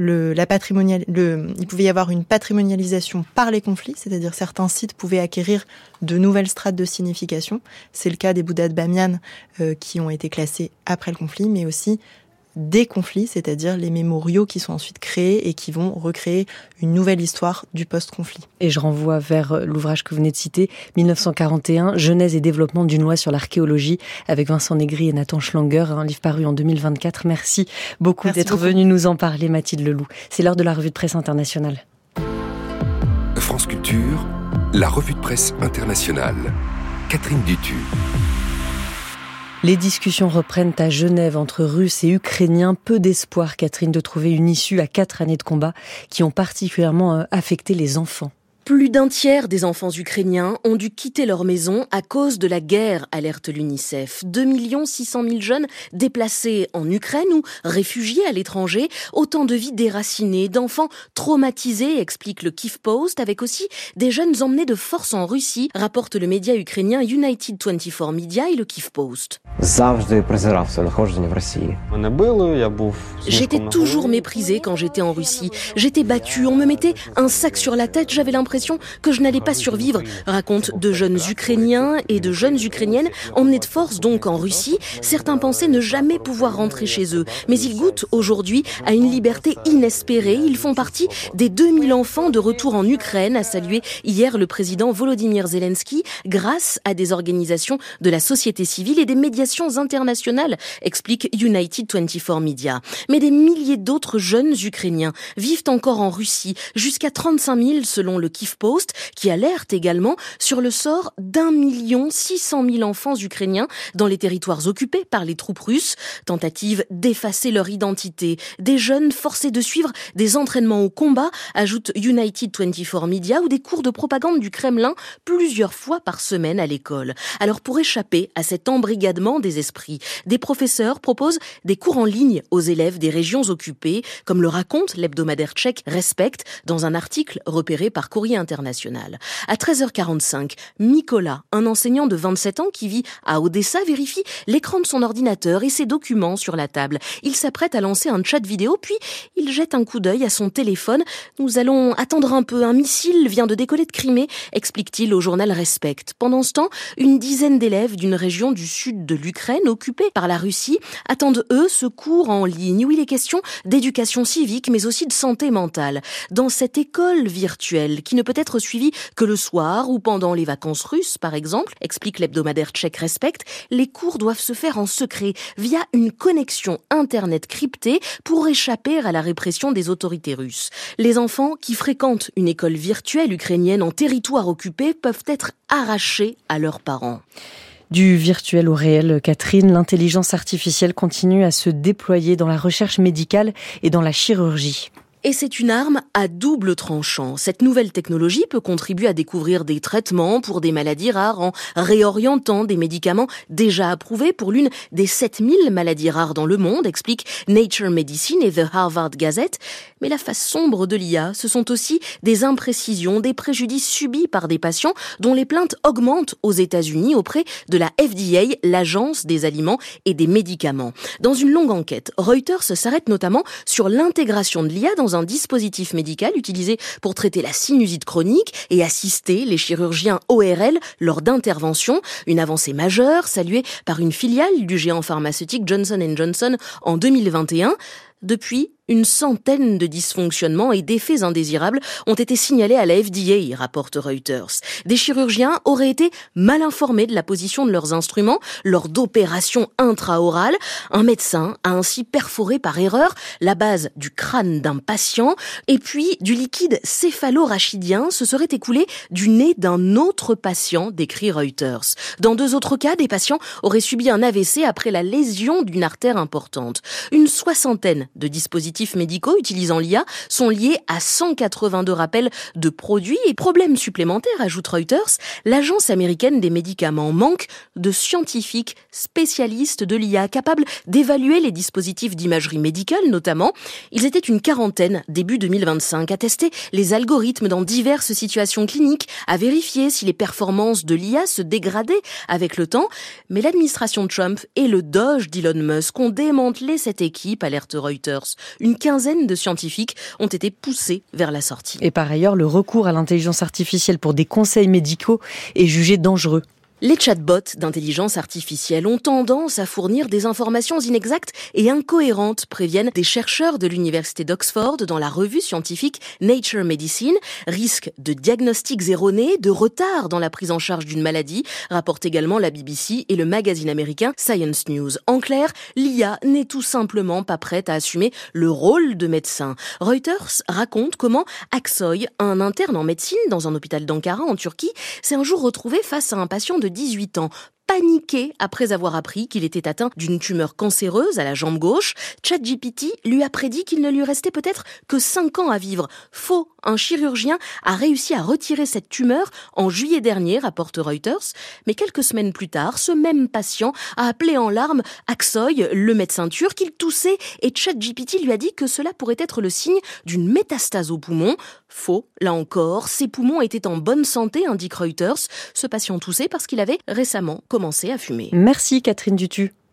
il pouvait y avoir une patrimonialisation par les conflits, c'est-à-dire certains sites pouvaient acquérir de nouvelles strates de signification. C'est le cas des Bouddhas de Bamiyan qui ont été classés après le conflit, mais aussi des conflits, c'est-à-dire les mémoriaux qui sont ensuite créés et qui vont recréer une nouvelle histoire du post-conflit. Et je renvoie vers l'ouvrage que vous venez de citer, 1941, Genèse et développement d'une loi sur l'archéologie, avec Vincent Négri et Nathan Schlanger, un livre paru en 2024. Merci beaucoup d'être venu nous en parler, Mathilde Leloup. C'est l'heure de la revue de presse internationale. France Culture, la revue de presse internationale. Catherine Dutu. Les discussions reprennent à Genève entre Russes et Ukrainiens. Peu d'espoir, Catherine, de trouver une issue à 4 années de combat qui ont particulièrement affecté les enfants. Plus d'un tiers des enfants ukrainiens ont dû quitter leur maison à cause de la guerre, alerte l'UNICEF. 2 600 000 jeunes déplacés en Ukraine ou réfugiés à l'étranger. Autant de vies déracinées, d'enfants traumatisés, explique le Kyiv Post, avec aussi des jeunes emmenés de force en Russie, rapporte le média ukrainien United 24 Media et le Kyiv Post. J'étais toujours méprisé quand j'étais en Russie. J'étais battu, on me mettait un sac sur la tête, j'avais l'impression l'impression que je n'allais pas survivre, racontent de jeunes Ukrainiens et de jeunes Ukrainiennes emmenés de force donc en Russie. Certains pensaient ne jamais pouvoir rentrer chez eux, mais ils goûtent aujourd'hui à une liberté inespérée. Ils font partie des 2000 enfants de retour en Ukraine, a salué hier le président Volodymyr Zelensky, grâce à des organisations de la société civile et des médiations internationales, explique United 24 Media. Mais des milliers d'autres jeunes Ukrainiens vivent encore en Russie, jusqu'à 35 000 selon le Kyiv Post, qui alerte également sur le sort d'1 600 000 enfants ukrainiens dans les territoires occupés par les troupes russes. Tentative d'effacer leur identité. Des jeunes forcés de suivre des entraînements au combat, ajoute United 24 Media, ou des cours de propagande du Kremlin plusieurs fois par semaine à l'école. Alors pour échapper à cet embrigadement des esprits, des professeurs proposent des cours en ligne aux élèves des régions occupées, comme le raconte l'hebdomadaire tchèque Respect dans un article repéré par Courrier International. À 13h45, Mikola, un enseignant de 27 ans qui vit à Odessa, vérifie l'écran de son ordinateur et ses documents sur la table. Il s'apprête à lancer un chat vidéo, puis il jette un coup d'œil à son téléphone. « Nous allons attendre un peu, un missile vient de décoller de Crimée », explique-t-il au journal Respect. Pendant ce temps, une dizaine d'élèves d'une région du sud de l'Ukraine, occupée par la Russie, attendent eux ce cours en ligne où il est question d'éducation civique mais aussi de santé mentale. Dans cette école virtuelle qui ne peut être suivie que le soir ou pendant les vacances russes par exemple, explique l'hebdomadaire tchèque Respect, les cours doivent se faire en secret via une connexion internet cryptée pour échapper à la répression des autorités russes. Les enfants qui fréquentent une école virtuelle ukrainienne en territoire occupé peuvent être arrachés à leurs parents. Du virtuel au réel, Catherine, l'intelligence artificielle continue à se déployer dans la recherche médicale et dans la chirurgie. Et c'est une arme à double tranchant. Cette nouvelle technologie peut contribuer à découvrir des traitements pour des maladies rares en réorientant des médicaments déjà approuvés pour l'une des 7000 maladies rares dans le monde, explique Nature Medicine et The Harvard Gazette. Mais la face sombre de l'IA, ce sont aussi des imprécisions, des préjudices subis par des patients dont les plaintes augmentent aux États-Unis auprès de la FDA, l'Agence des aliments et des médicaments. Dans une longue enquête, Reuters s'arrête notamment sur l'intégration de l'IA dans un dispositif médical utilisé pour traiter la sinusite chronique et assister les chirurgiens ORL lors d'interventions. Une avancée majeure saluée par une filiale du géant pharmaceutique Johnson & Johnson en 2021. Depuis, une centaine de dysfonctionnements et d'effets indésirables ont été signalés à la FDA, rapporte Reuters. Des chirurgiens auraient été mal informés de la position de leurs instruments lors d'opérations intraorales. Un médecin a ainsi perforé par erreur la base du crâne d'un patient et puis du liquide céphalorachidien se serait écoulé du nez d'un autre patient, décrit Reuters. Dans 2 autres cas, des patients auraient subi un AVC après la lésion d'une artère importante. Une soixantaine de dispositifs médicaux utilisant l'IA sont liés à 182 rappels de produits et problèmes supplémentaires, ajoute Reuters. L'agence américaine des médicaments manque de scientifiques spécialistes de l'IA capables d'évaluer les dispositifs d'imagerie médicale notamment. Ils étaient une quarantaine début 2025 à tester les algorithmes dans diverses situations cliniques, à vérifier si les performances de l'IA se dégradaient avec le temps. Mais l'administration Trump et le Doge d'Elon Musk ont démantelé cette équipe, alerte Reuters. Une quinzaine de scientifiques ont été poussés vers la sortie. Et par ailleurs, le recours à l'intelligence artificielle pour des conseils médicaux est jugé dangereux. Les chatbots d'intelligence artificielle ont tendance à fournir des informations inexactes et incohérentes, préviennent des chercheurs de l'université d'Oxford dans la revue scientifique Nature Medicine. Risque de diagnostics erronés, de retard dans la prise en charge d'une maladie, rapporte également la BBC et le magazine américain Science News. En clair, l'IA n'est tout simplement pas prête à assumer le rôle de médecin. Reuters raconte comment Aksoy, un interne en médecine dans un hôpital d'Ankara en Turquie, s'est un jour retrouvé face à un patient de 18 ans, paniqué après avoir appris qu'il était atteint d'une tumeur cancéreuse à la jambe gauche. ChatGPT lui a prédit qu'il ne lui restait peut-être que 5 ans à vivre. Faux, un chirurgien a réussi à retirer cette tumeur en juillet dernier, rapporte Reuters. Mais quelques semaines plus tard, ce même patient a appelé en larmes Aksoy, le médecin turc. Il toussait et ChatGPT lui a dit que cela pourrait être le signe d'une métastase au poumon. Faux, là encore, ses poumons étaient en bonne santé, indique Reuters. Ce patient toussait parce qu'il avait récemment commencé à fumer. Merci Catherine Dutu.